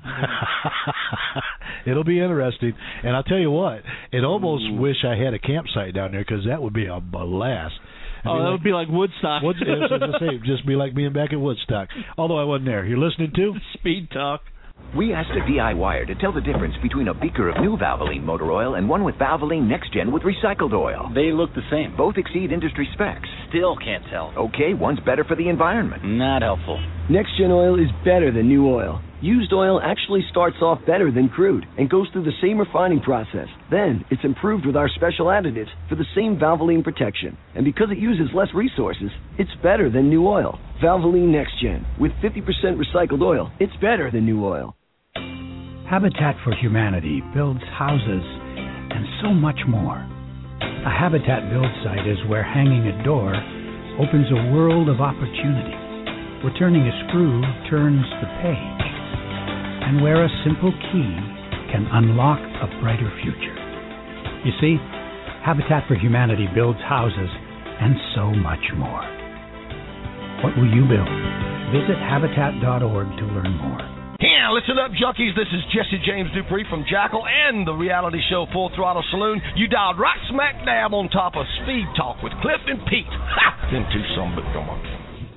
It'll be interesting. And I'll tell you what, it almost wish I had a campsite down there because that would be a blast. It'd Oh, be that like- would be like Woodstock. Woods, I was gonna say, just be like being back at Woodstock. Although I wasn't there. You're listening to Speed Talk. We asked a D I Y-er to tell the difference between a beaker of new Valvoline motor oil and one with Valvoline Next Gen with recycled oil. They look the same. Both exceed industry specs. Still can't tell. Okay, one's better for the environment. Not helpful. Next Gen oil is better than new oil. Used oil actually starts off better than crude and goes through the same refining process. Then it's improved with our special additives for the same Valvoline protection. And because it uses less resources, it's better than new oil. Valvoline Next Gen. With fifty percent recycled oil, it's better than new oil. Habitat for Humanity builds houses and so much more. A Habitat build site is where hanging a door opens a world of opportunity, where turning a screw turns the page, and where a simple key can unlock a brighter future. You see, Habitat for Humanity builds houses, and so much more. What will you build? Visit habitat dot org to learn more. Yeah, listen up, junkies. This is Jesse James Dupree from Jackal and the reality show Full Throttle Saloon. You dialed right smack dab on top of Speed Talk with Cliff and Pete. Ha! Them two some but come on.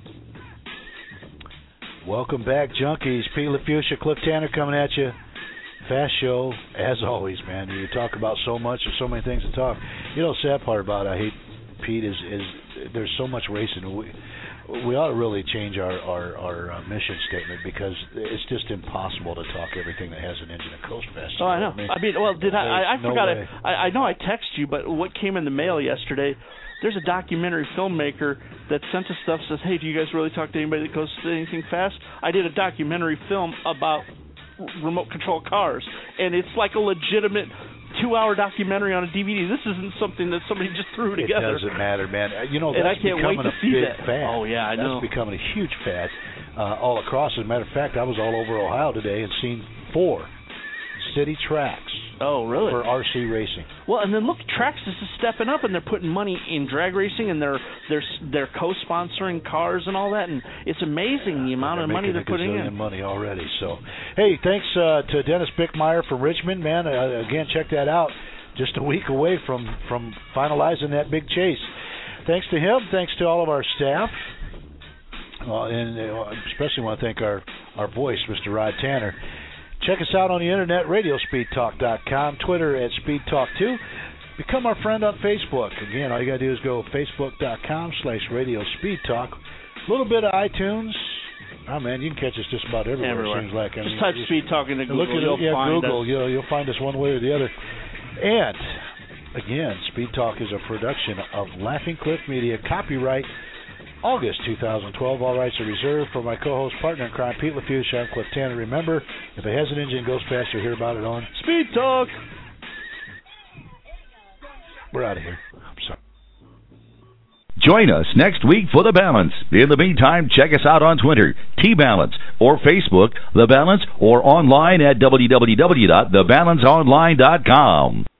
Welcome back, junkies. Pete LaFucia, Cliff Tanner coming at you. Fast show, as always, man. You talk about so much, there's so many things to talk. You know, the sad part about it, I hate Pete, is, is there's so much racing. We, we ought to really change our, our, our uh, mission statement, because it's just impossible to talk everything that has an engine at Coast Fest. Oh, I know. I mean, I mean well, did I, I, I no forgot. Way. I, I know I texted you, but what came in the mail yesterday, there's a documentary filmmaker that sent us stuff, says, hey, do you guys really talk to anybody that goes to anything fast? I did a documentary film about remote control cars, and it's like a legitimate two-hour documentary on a D V D. This isn't something that somebody just threw together. It doesn't matter, man. You know, and that's I can't becoming wait to a see big that. fad. Oh, yeah, I that's know. That's becoming a huge fad uh, all across. As a matter of fact, I was all over Ohio today and seen four city tracks. Oh, really? For R C racing. Well, and then look, Traxxas is stepping up, and they're putting money in drag racing, and they're they're they're co-sponsoring cars and all that, and it's amazing the amount they're of money they're putting in. Money already. So, hey, thanks uh, to Dennis Bickmeyer from Richmond, man. Uh, again, check that out. Just a week away from from finalizing that big chase. Thanks to him. Thanks to all of our staff, uh, and uh, especially want to thank our our voice, Mister Rod Tanner. Check us out on the internet, radio speed talk dot com, Twitter at speed talk two. Become our friend on Facebook. Again, all you got to do is go facebook dot com slash radio speed talk. A little bit of iTunes. Oh, man, you can catch us just about everywhere. Everywhere. It seems like. I just mean, type just, Speed Talk into Google. Look at you'll yeah, find Google. us. You'll, you'll find us one way or the other. And, again, Speed Talk is a production of Laughing Cliff Media. Copyright August two thousand twelve. All rights are reserved. For my co-host, partner in crime, Pete LaFucia, I'm Cliff Tanner. Remember, if it has an engine and goes fast, you'll hear about it on Speed Talk. We're out of here. I'm sorry. Join us next week for The Balance. In the meantime, check us out on Twitter, T-Balance, or Facebook, The Balance, or online at w w w dot the balance online dot com.